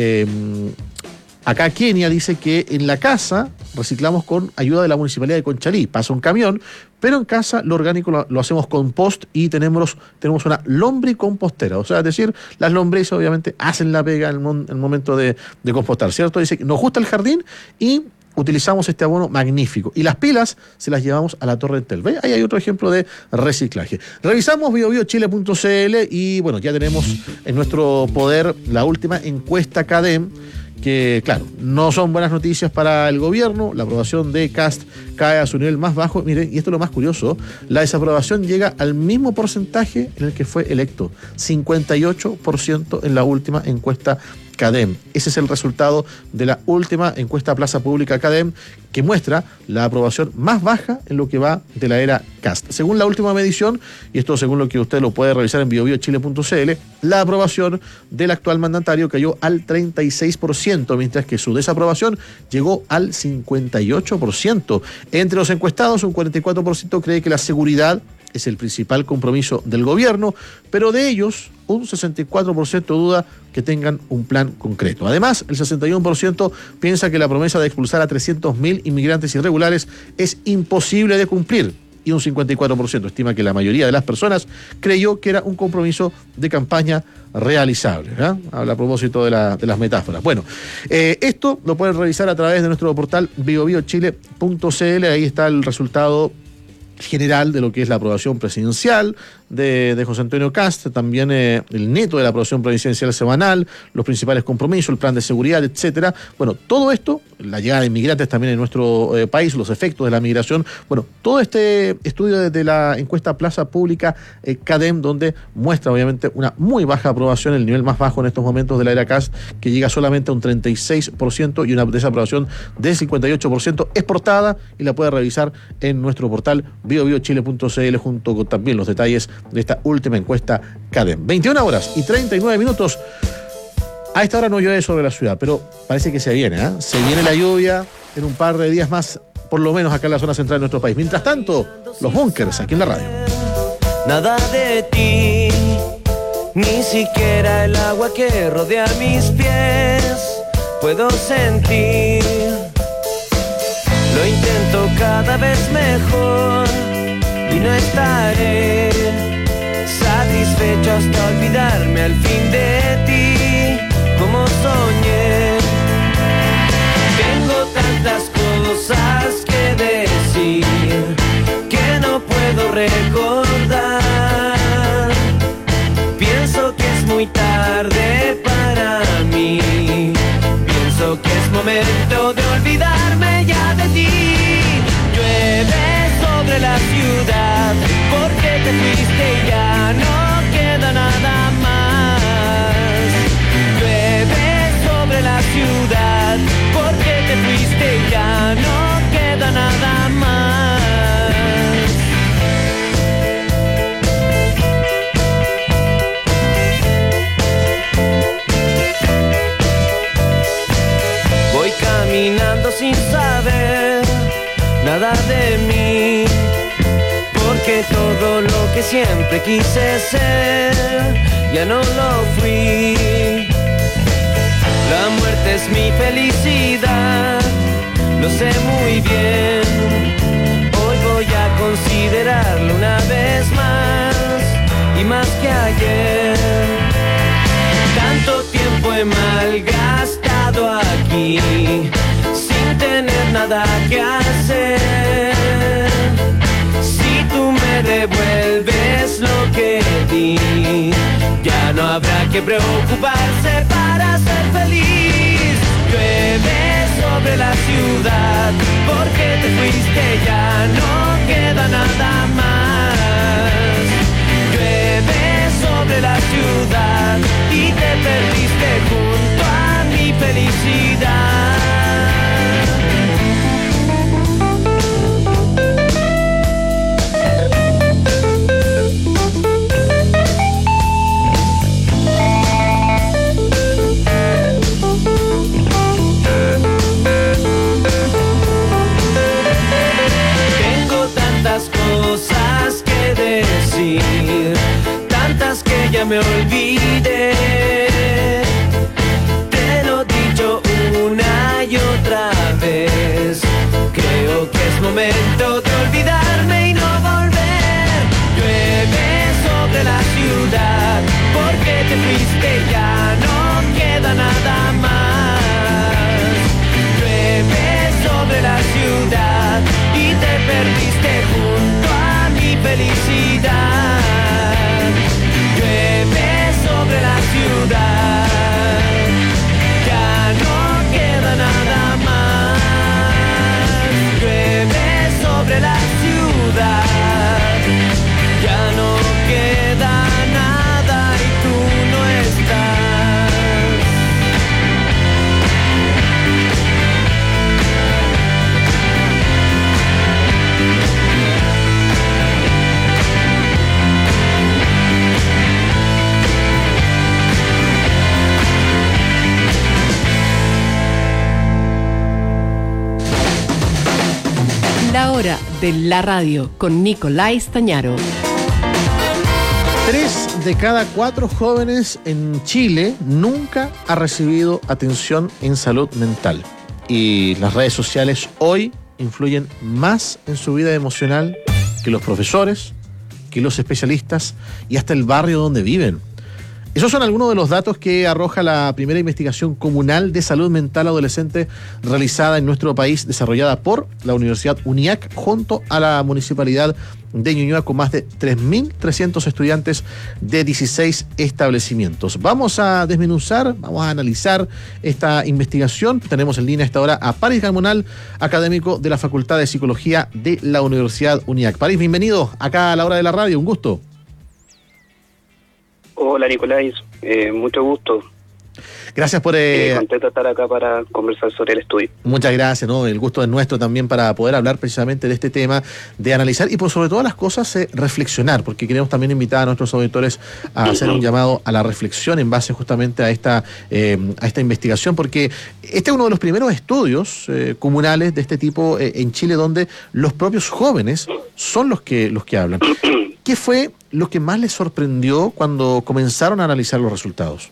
Acá Kenia dice que en la casa reciclamos con ayuda de la Municipalidad de Conchalí. Pasa un camión, pero en casa lo orgánico lo hacemos compost y tenemos una lombricompostera. O sea, es decir, las lombrices obviamente hacen la pega en el momento de compostar, ¿cierto? Dice que nos gusta el jardín y utilizamos este abono magnífico. Y las pilas se las llevamos a la Torre Entel. ¿Ve? Ahí hay otro ejemplo de reciclaje. Revisamos biobiochile.cl y bueno, ya tenemos en nuestro poder la última encuesta CADEM, que claro, no son buenas noticias para el gobierno. La aprobación de Kast cae a su nivel más bajo. Miren, y esto es lo más curioso, la desaprobación llega al mismo porcentaje en el que fue electo, 58% en la última encuesta CADEM. Ese es el resultado de la última encuesta Plaza Pública CADEM, que muestra la aprobación más baja en lo que va de la era Kast. Según la última medición, y esto según lo que usted lo puede revisar en biobiochile.cl, la aprobación del actual mandatario cayó al 36%, mientras que su desaprobación llegó al 58%. Entre los encuestados, un 44% cree que la seguridad es el principal compromiso del gobierno, pero de ellos un 64% duda que tengan un plan concreto. Además, el 61% piensa que la promesa de expulsar a 300.000 inmigrantes irregulares es imposible de cumplir, y un 54% estima que la mayoría de las personas creyó que era un compromiso de campaña realizable. Habla a propósito de las metáforas. Bueno, esto lo pueden revisar a través de nuestro portal biobiochile.cl. Ahí está el resultado general de lo que es la aprobación presidencial de José Antonio Kast, también el neto de la aprobación presidencial semanal, los principales compromisos, el plan de seguridad, etcétera. Bueno, todo esto, la llegada de inmigrantes también en nuestro país, los efectos de la migración, bueno, todo este estudio de la encuesta Plaza Pública CADEM, donde muestra obviamente una muy baja aprobación, el nivel más bajo en estos momentos de la era Kast, que llega solamente a un 36% y una desaprobación del 58%, es portada y la puede revisar en nuestro portal biobiochile.cl junto con también los detalles de esta última encuesta CADEM. 21 horas y 39 minutos. A esta hora no llueve sobre la ciudad, pero parece que se viene, Se viene la lluvia en un par de días más, por lo menos acá en la zona central de nuestro país. Mientras tanto, los bunkers aquí en la radio. Nada de ti, ni siquiera el agua que rodea mis pies puedo sentir. Lo intento cada vez mejor y no estaré satisfecho hasta olvidarme al fin de ti, como soñé. Tengo tantas cosas que decir que no puedo recordar. Pienso que es muy tarde para mí. Pienso que es momento de olvidarme ya de ti. Llueve sobre la ciudad porque te fuiste y ya no queda nada más. siempre quise ser, ya no lo fui. La muerte es mi felicidad, lo sé muy bien. Hoy voy a considerarlo una vez más, y más que ayer. Tanto tiempo he malgastado aquí, sin tener nada que hacer. Si tú me devuelves lo que di, ya no habrá que preocuparse para ser feliz. Llueve sobre la ciudad, porque te fuiste, ya no queda nada más. Llueve sobre la ciudad y te perdiste junto a mi felicidad. Cosas que decir, tantas que ya me olvidé. Te lo he dicho una y otra vez, creo que es momento de olvidarme y no volver. Llueve sobre la ciudad, porque te fuiste, ya no queda nada más. Llueve sobre la ciudad y te perdiste junto a mi felicidad. Llueve sobre la ciudad, ya no queda nada más. Llueve sobre la ciudad, ya no queda nada y tú no estás. La hora de la radio con Nicolás Stañaro. 3 de cada 4 jóvenes en Chile nunca ha recibido atención en salud mental. Y las redes sociales hoy influyen más en su vida emocional que los profesores, que los especialistas y hasta el barrio donde viven. Esos son algunos de los datos que arroja la primera investigación comunal de salud mental adolescente realizada en nuestro país, desarrollada por la Universidad UNIAC junto a la Municipalidad de Ñuñoa, con más de 3.300 estudiantes de 16 establecimientos. Vamos a desmenuzar, vamos a analizar esta investigación. Tenemos en línea a esta hora a París Garmonal, académico de la Facultad de Psicología de la Universidad UNIAC. París, bienvenido acá a la hora de la radio, un gusto. Hola Nicolás, mucho gusto. Gracias por... contento de estar acá para conversar sobre el estudio. Muchas gracias, ¿no? El gusto es nuestro también para poder hablar precisamente de este tema, de analizar y por sobre todas las cosas reflexionar, porque queremos también invitar a nuestros auditores a hacer un llamado a la reflexión en base justamente a esta investigación, porque este es uno de los primeros estudios comunales de este tipo en Chile, donde los propios jóvenes son los que hablan. ¿Qué fue lo que más les sorprendió cuando comenzaron a analizar los resultados?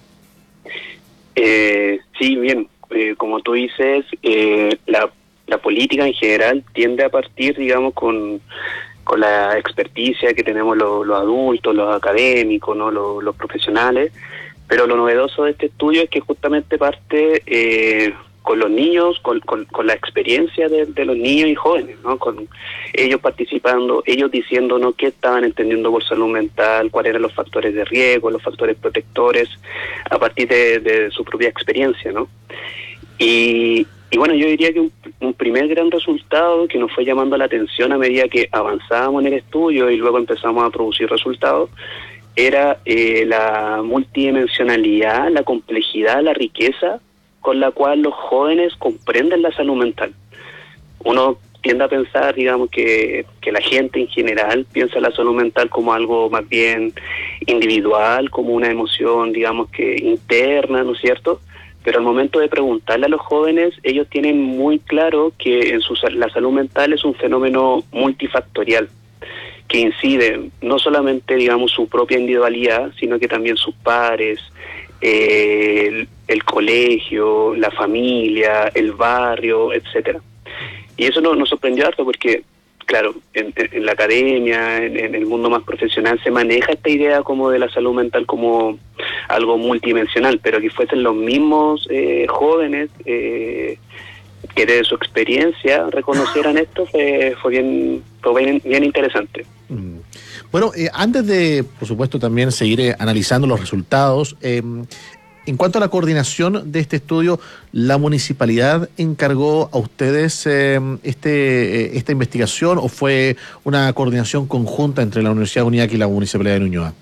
Sí, bien, como tú dices, la política en general tiende a partir, digamos, con la experticia que tenemos los adultos, los académicos, ¿no? los profesionales, pero lo novedoso de este estudio es que justamente parte con los niños, con la experiencia de los niños y jóvenes, ¿no? Con ellos participando, ellos diciéndonos qué estaban entendiendo por salud mental, cuáles eran los factores de riesgo, los factores protectores, a partir de su propia experiencia, ¿no? Y bueno, yo diría que un primer gran resultado que nos fue llamando la atención a medida que avanzábamos en el estudio y luego empezamos a producir resultados, era la multidimensionalidad, la complejidad, la riqueza con la cual los jóvenes comprenden la salud mental. Uno tiende a pensar, digamos, que la gente en general piensa la salud mental como algo más bien individual, como una emoción, digamos, que interna, ¿no es cierto? Pero al momento de preguntarle a los jóvenes, ellos tienen muy claro que la salud mental es un fenómeno multifactorial, que incide no solamente, digamos, su propia individualidad, sino que también sus pares, el colegio, la familia, el barrio, etcétera. Y eso nos sorprendió harto porque, claro, en la academia, en el mundo más profesional, se maneja esta idea como de la salud mental como algo multidimensional, pero que fuesen los mismos jóvenes que desde su experiencia reconocieran esto fue bien interesante. Bueno, antes de, por supuesto, también seguir analizando los resultados, en cuanto a la coordinación de este estudio, ¿la municipalidad encargó a ustedes esta investigación o fue una coordinación conjunta entre la Universidad UNIAC y la Municipalidad de Ñuñoa?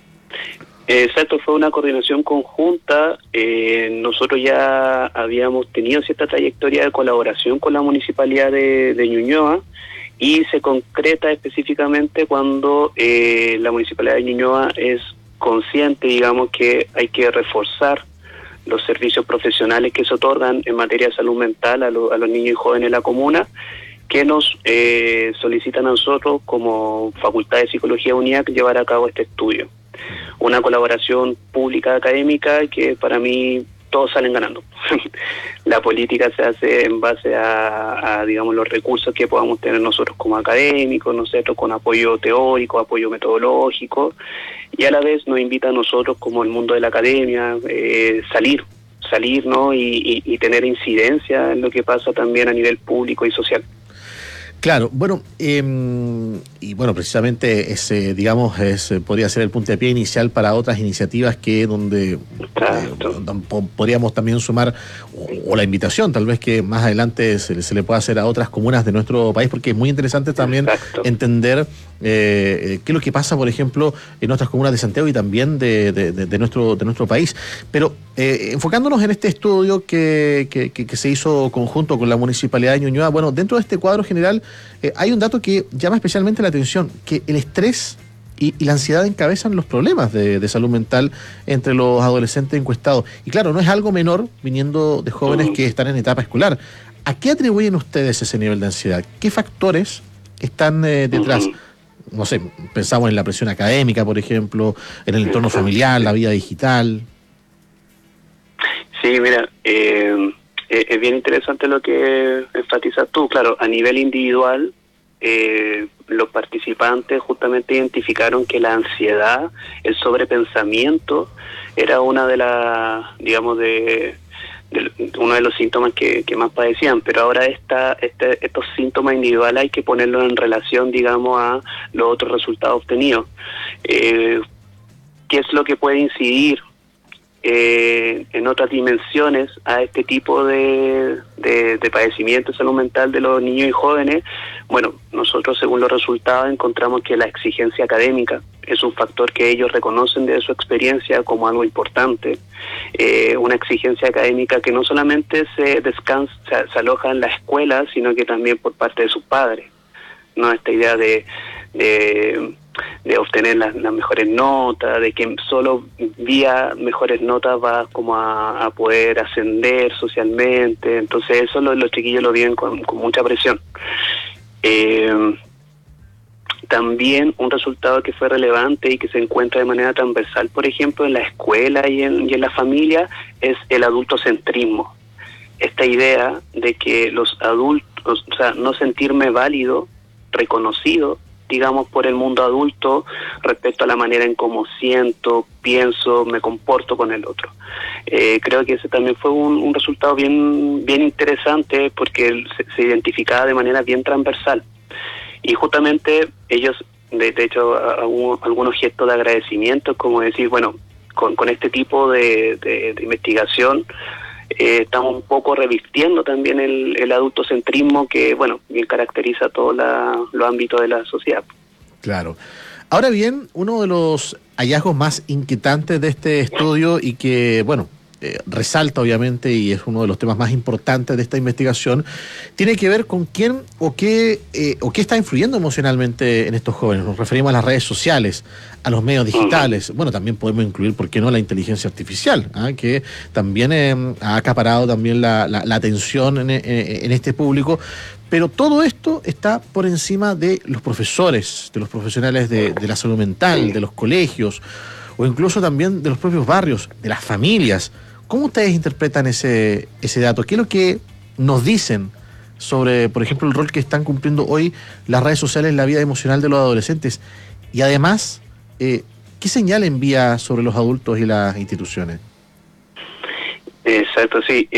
Exacto, fue una coordinación conjunta. Nosotros ya habíamos tenido cierta trayectoria de colaboración con la Municipalidad de Ñuñoa y se concreta específicamente cuando la Municipalidad de Ñuñoa es consciente, digamos, que hay que reforzar los servicios profesionales que se otorgan en materia de salud mental a los niños y jóvenes de la comuna, que nos solicitan a nosotros como Facultad de Psicología UNIAC llevar a cabo este estudio. Una colaboración pública académica que para mí todos salen ganando. La política se hace en base a digamos, los recursos que podamos tener nosotros como académicos, nosotros con apoyo teórico, apoyo metodológico, y a la vez nos invita a nosotros como el mundo de la academia salir, ¿no? Y tener incidencia en lo que pasa también a nivel público y social. Claro, bueno, y bueno, precisamente ese, digamos, podría ser el puntapié inicial para otras iniciativas que donde podríamos también sumar, o la invitación tal vez que más adelante se le pueda hacer a otras comunas de nuestro país, porque es muy interesante también entender qué es lo que pasa, por ejemplo, en otras comunas de Santiago y también de nuestro país. Pero enfocándonos en este estudio que se hizo conjunto con la Municipalidad de Ñuñoa, bueno, dentro de este cuadro general hay un dato que llama especialmente la atención, que el estrés y la ansiedad encabezan los problemas de salud mental entre los adolescentes encuestados. Y claro, no es algo menor viniendo de jóvenes que están en etapa escolar. ¿A qué atribuyen ustedes ese nivel de ansiedad? ¿Qué factores están detrás? No sé, pensamos en la presión académica, por ejemplo, en el entorno familiar, la vida digital. Sí, mira, es bien interesante lo que enfatizas tú. Claro, a nivel individual, los participantes justamente identificaron que la ansiedad, el sobrepensamiento, era una de las, digamos, uno de los síntomas que más padecían, pero ahora estos síntomas individuales hay que ponerlos en relación, digamos, a los otros resultados obtenidos. ¿Qué es lo que puede incidir en otras dimensiones a este tipo de padecimiento de salud mental de los niños y jóvenes? Bueno, nosotros según los resultados encontramos que la exigencia académica es un factor que ellos reconocen de su experiencia como algo importante. Una exigencia académica que no solamente se aloja en la escuela, sino que también por parte de sus padres, ¿no? Esta idea de obtener las mejores notas, de que solo vía mejores notas va como a poder ascender socialmente. Entonces eso los chiquillos lo viven con mucha presión. También un resultado que fue relevante y que se encuentra de manera transversal, por ejemplo, en la escuela y en la familia, es el adultocentrismo. Esta idea de que los adultos, o sea, no sentirme válido, reconocido, digamos, por el mundo adulto respecto a la manera en cómo siento, pienso, me comporto con el otro. Creo que ese también fue un resultado bien interesante porque se identificaba de manera bien transversal. Y justamente ellos, de hecho, algunos gestos de agradecimiento, como decir, bueno, con este tipo de investigación, estamos un poco revistiendo también el adultocentrismo que, bueno, bien caracteriza todos los ámbitos de la sociedad. Claro. Ahora bien, uno de los hallazgos más inquietantes de este estudio y que, bueno, resalta obviamente y es uno de los temas más importantes de esta investigación, tiene que ver con quién o qué está influyendo emocionalmente en estos jóvenes. Nos referimos a las redes sociales, a los medios digitales. Bueno, también podemos incluir, ¿por qué no?, la inteligencia artificial, que también ha acaparado también la atención en este público. Pero todo esto está por encima de los profesores, de los profesionales de la salud mental, de los colegios, o incluso también de los propios barrios, de las familias. ¿Cómo ustedes interpretan ese dato? ¿Qué es lo que nos dicen sobre, por ejemplo, el rol que están cumpliendo hoy las redes sociales en la vida emocional de los adolescentes? Y además, ¿qué señal envía sobre los adultos y las instituciones? Exacto, sí.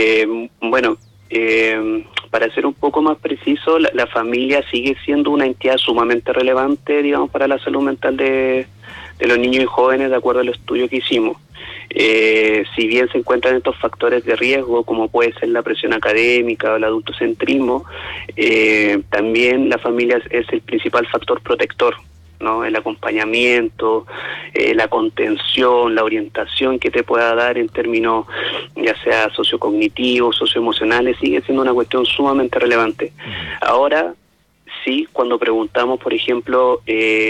Para ser un poco más preciso, la familia sigue siendo una entidad sumamente relevante, digamos, para la salud mental de los niños y jóvenes, de acuerdo al estudio que hicimos. Si bien se encuentran estos factores de riesgo, como puede ser la presión académica o el adultocentrismo, también la familia es el principal factor protector, ¿no? El acompañamiento, la contención, la orientación que te pueda dar en términos ya sea sociocognitivos, socioemocionales, sigue siendo una cuestión sumamente relevante. Ahora, sí, cuando preguntamos, por ejemplo,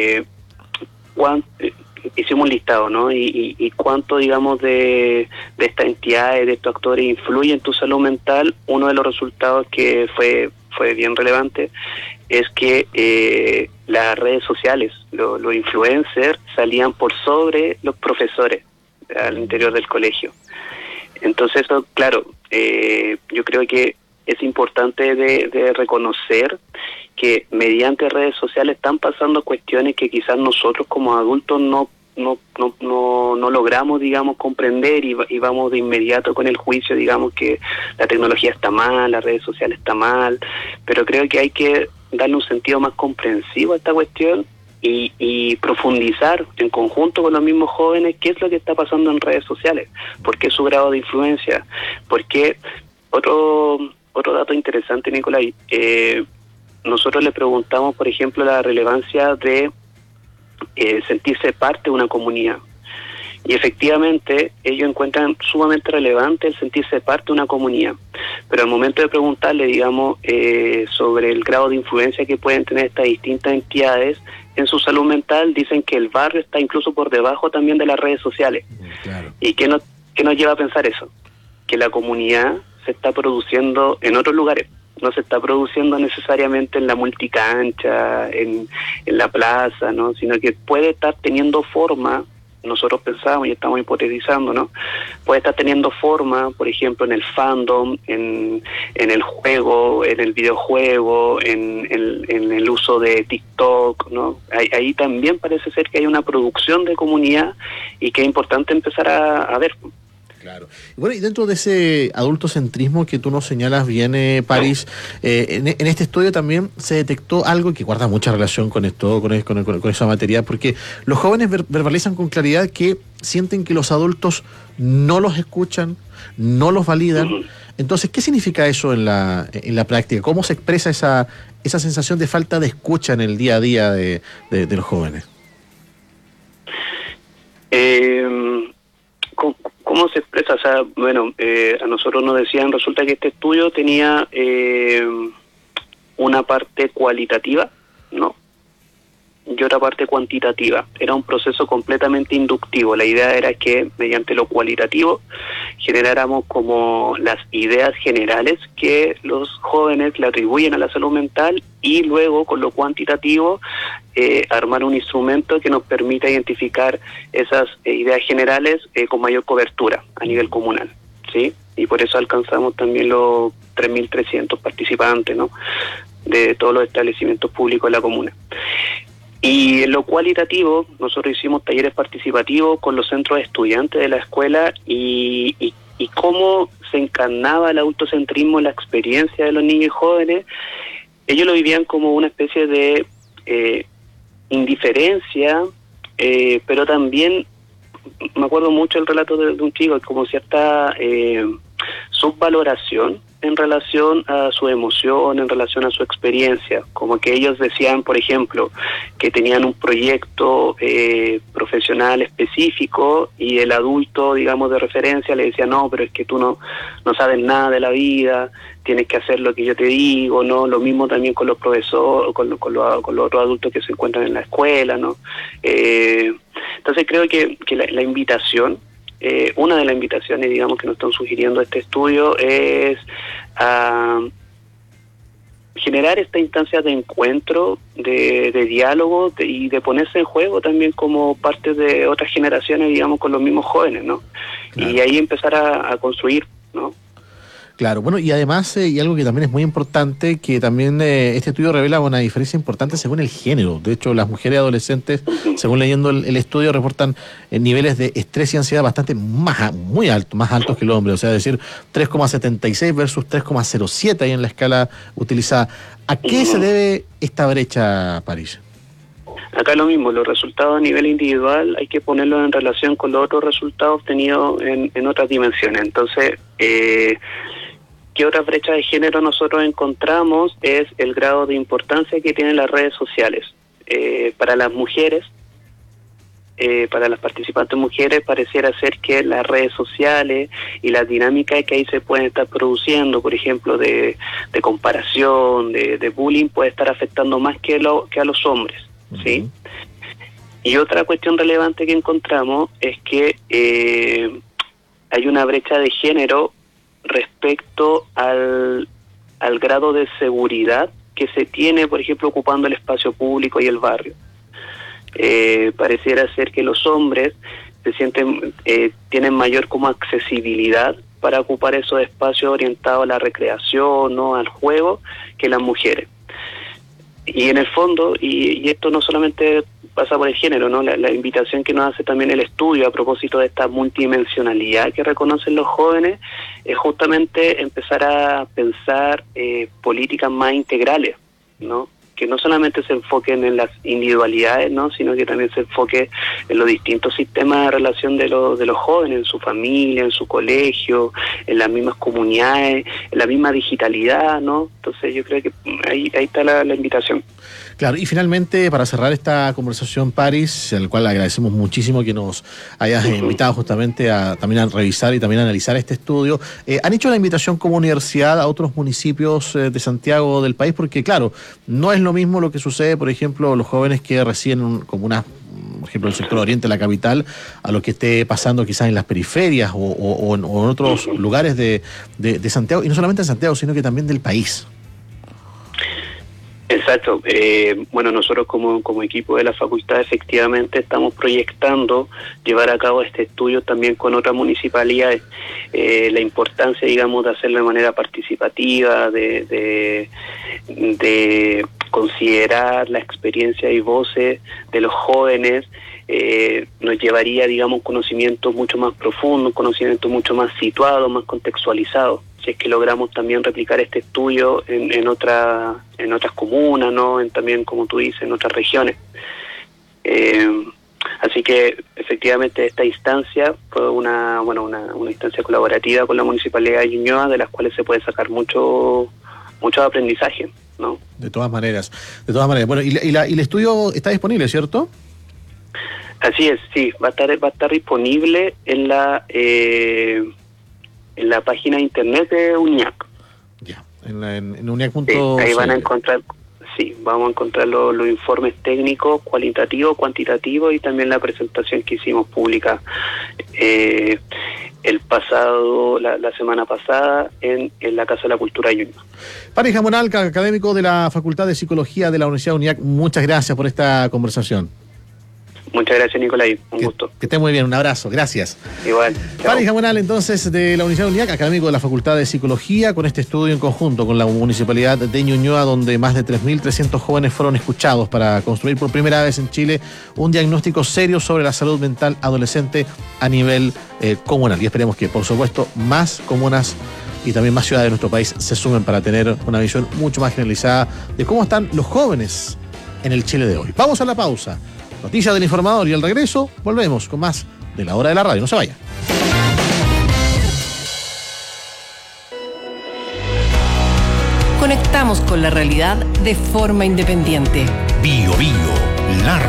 hicimos un listado, ¿no? Y cuánto, digamos, de estas entidades, de estos actores influye en tu salud mental, uno de los resultados que fue bien relevante es que las redes sociales, los influencers, salían por sobre los profesores al interior del colegio. Entonces, eso, claro, yo creo que es importante de reconocer que mediante redes sociales están pasando cuestiones que quizás nosotros como adultos no logramos, digamos, comprender y vamos de inmediato con el juicio, digamos, que la tecnología está mal, las redes sociales está mal, pero creo que hay que darle un sentido más comprensivo a esta cuestión y profundizar en conjunto con los mismos jóvenes qué es lo que está pasando en redes sociales, por qué su grado de influencia, porque otro dato interesante, Nicolás, nosotros le preguntamos, por ejemplo, la relevancia de sentirse parte de una comunidad. Y efectivamente ellos encuentran sumamente relevante el sentirse parte de una comunidad. Pero al momento de preguntarle, digamos, sobre el grado de influencia que pueden tener estas distintas entidades en su salud mental, dicen que el barrio está incluso por debajo también de las redes sociales. Claro. ¿Y qué nos lleva a pensar eso? Que la comunidad se está produciendo en otros lugares. No se está produciendo necesariamente en la multicancha, en la plaza, ¿no? Sino que puede estar teniendo forma, nosotros pensamos y estamos hipotetizando, ¿no? Puede estar teniendo forma, por ejemplo, en el fandom, en el juego, en el videojuego, en el uso de TikTok, ¿no? Ahí también parece ser que hay una producción de comunidad y que es importante empezar a ver. Claro. Bueno, y dentro de ese adultocentrismo que tú nos señalas bien, París, en este estudio también se detectó algo que guarda mucha relación con esto, con esa materia, porque los jóvenes verbalizan con claridad que sienten que los adultos no los escuchan, no los validan. Entonces, ¿qué significa eso en la práctica? ¿Cómo se expresa esa sensación de falta de escucha en el día a día de los jóvenes? ¿Cómo se expresa? O sea, bueno, a nosotros nos decían, resulta que este estudio tenía una parte cualitativa, ¿no? Y otra parte cuantitativa. Era un proceso completamente inductivo. La idea era que mediante lo cualitativo generáramos como las ideas generales que los jóvenes le atribuyen a la salud mental y luego con lo cuantitativo armar un instrumento que nos permita identificar esas ideas generales con mayor cobertura a nivel comunal, ¿sí? Y por eso alcanzamos también los 3.300 participantes, ¿no?, de todos los establecimientos públicos de la comuna. Y en lo cualitativo, nosotros hicimos talleres participativos con los centros de estudiantes de la escuela y cómo se encarnaba el adultocentrismo en la experiencia de los niños y jóvenes. Ellos lo vivían como una especie de indiferencia, pero también, me acuerdo mucho el relato de un chico, como cierta subvaloración en relación a su emoción, en relación a su experiencia, como que ellos decían, por ejemplo, que tenían un proyecto profesional específico y el adulto, digamos, de referencia le decía, no, pero es que tú no sabes nada de la vida, tienes que hacer lo que yo te digo, ¿no? Lo mismo también con los profesores, con los otros adultos que se encuentran en la escuela, ¿no? Entonces creo que la invitación, una de las invitaciones, digamos, que nos están sugiriendo este estudio es a generar esta instancia de encuentro, de diálogo y de ponerse en juego también como parte de otras generaciones, digamos, con los mismos jóvenes, ¿no? Claro. Y ahí empezar a construir, ¿no? Claro, bueno, y además, y algo que también es muy importante, que también este estudio revela una diferencia importante según el género. De hecho, las mujeres adolescentes, según leyendo el estudio, reportan niveles de estrés y ansiedad bastante muy altos, más altos que el hombre. O sea, es decir, 3,76 versus 3,07 ahí en la escala utilizada. ¿A qué se debe esta brecha, París? Acá lo mismo, los resultados a nivel individual hay que ponerlos en relación con los otros resultados obtenidos en otras dimensiones. Entonces, ¿qué otra brecha de género nosotros encontramos? Es el grado de importancia que tienen las redes sociales. Para las mujeres, para las participantes mujeres, pareciera ser que las redes sociales y las dinámicas que ahí se pueden estar produciendo, por ejemplo, de comparación, de bullying, puede estar afectando más que a los hombres, ¿sí? Y otra cuestión relevante que encontramos es que hay una brecha de género respecto al grado de seguridad que se tiene, por ejemplo, ocupando el espacio público y el barrio. Pareciera ser que los hombres se sienten, tienen mayor como accesibilidad para ocupar esos espacios orientados a la recreación, ¿no?, al juego, que las mujeres. Y en el fondo, y esto no solamente pasa por el género, ¿no? La invitación que nos hace también el estudio a propósito de esta multidimensionalidad que reconocen los jóvenes es justamente empezar a pensar políticas más integrales, ¿no? Que no solamente se enfoquen en las individualidades, ¿no?, sino que también se enfoque en los distintos sistemas de relación de los jóvenes, en su familia, en su colegio, en las mismas comunidades, en la misma digitalidad, ¿no? Entonces yo creo que ahí está la invitación. Claro, y finalmente, para cerrar esta conversación, París, al cual agradecemos muchísimo que nos hayas invitado justamente también a revisar y también a analizar este estudio, han hecho la invitación como universidad a otros municipios de Santiago del país, porque claro, no es lo mismo lo que sucede, por ejemplo, los jóvenes que residen como una, por ejemplo, el sector oriente de la capital, a lo que esté pasando quizás en las periferias o en otros lugares de Santiago, y no solamente en Santiago, sino que también del país. Exacto. Bueno, nosotros como equipo de la facultad efectivamente estamos proyectando llevar a cabo este estudio también con otras municipalidades. La importancia, digamos, de hacerlo de manera participativa, de considerar la experiencia y voces de los jóvenes, nos llevaría, digamos, un conocimiento mucho más profundo, un conocimiento mucho más situado, más contextualizado. Si es que logramos también replicar este estudio en otras comunas, ¿no? También, como tú dices, en otras regiones. Así que efectivamente esta instancia fue una instancia colaborativa con la Municipalidad de Ñuñoa, de las cuales se puede sacar mucho aprendizaje, ¿no? De todas maneras. Bueno, y el estudio está disponible, ¿cierto? Así es, sí, va a estar disponible en la página de internet de UNIAC. Ya, en UNIAC.cl. Sí, ahí van a encontrar, sí, vamos a encontrar los informes técnicos, cualitativos, cuantitativos, y también la presentación que hicimos pública la semana pasada en la Casa de la Cultura de Ñuñoa. París Jamonal, académico de la Facultad de Psicología de la Universidad UNIAC, muchas gracias por esta conversación. Muchas gracias, Nicolai. Un gusto. Que esté muy bien. Un abrazo. Gracias. Igual. París Jamonal, entonces, de la Universidad de UNIAC, académico de la Facultad de Psicología, con este estudio en conjunto con la Municipalidad de Ñuñoa, donde más de 3.300 jóvenes fueron escuchados para construir por primera vez en Chile un diagnóstico serio sobre la salud mental adolescente a nivel comunal. Y esperemos que, por supuesto, más comunas y también más ciudades de nuestro país se sumen para tener una visión mucho más generalizada de cómo están los jóvenes en el Chile de hoy. Vamos a la pausa. Noticias del Informador, y al regreso volvemos con más de La Hora de la Radio. No se vaya. Conectamos con la realidad de forma independiente. Bio, la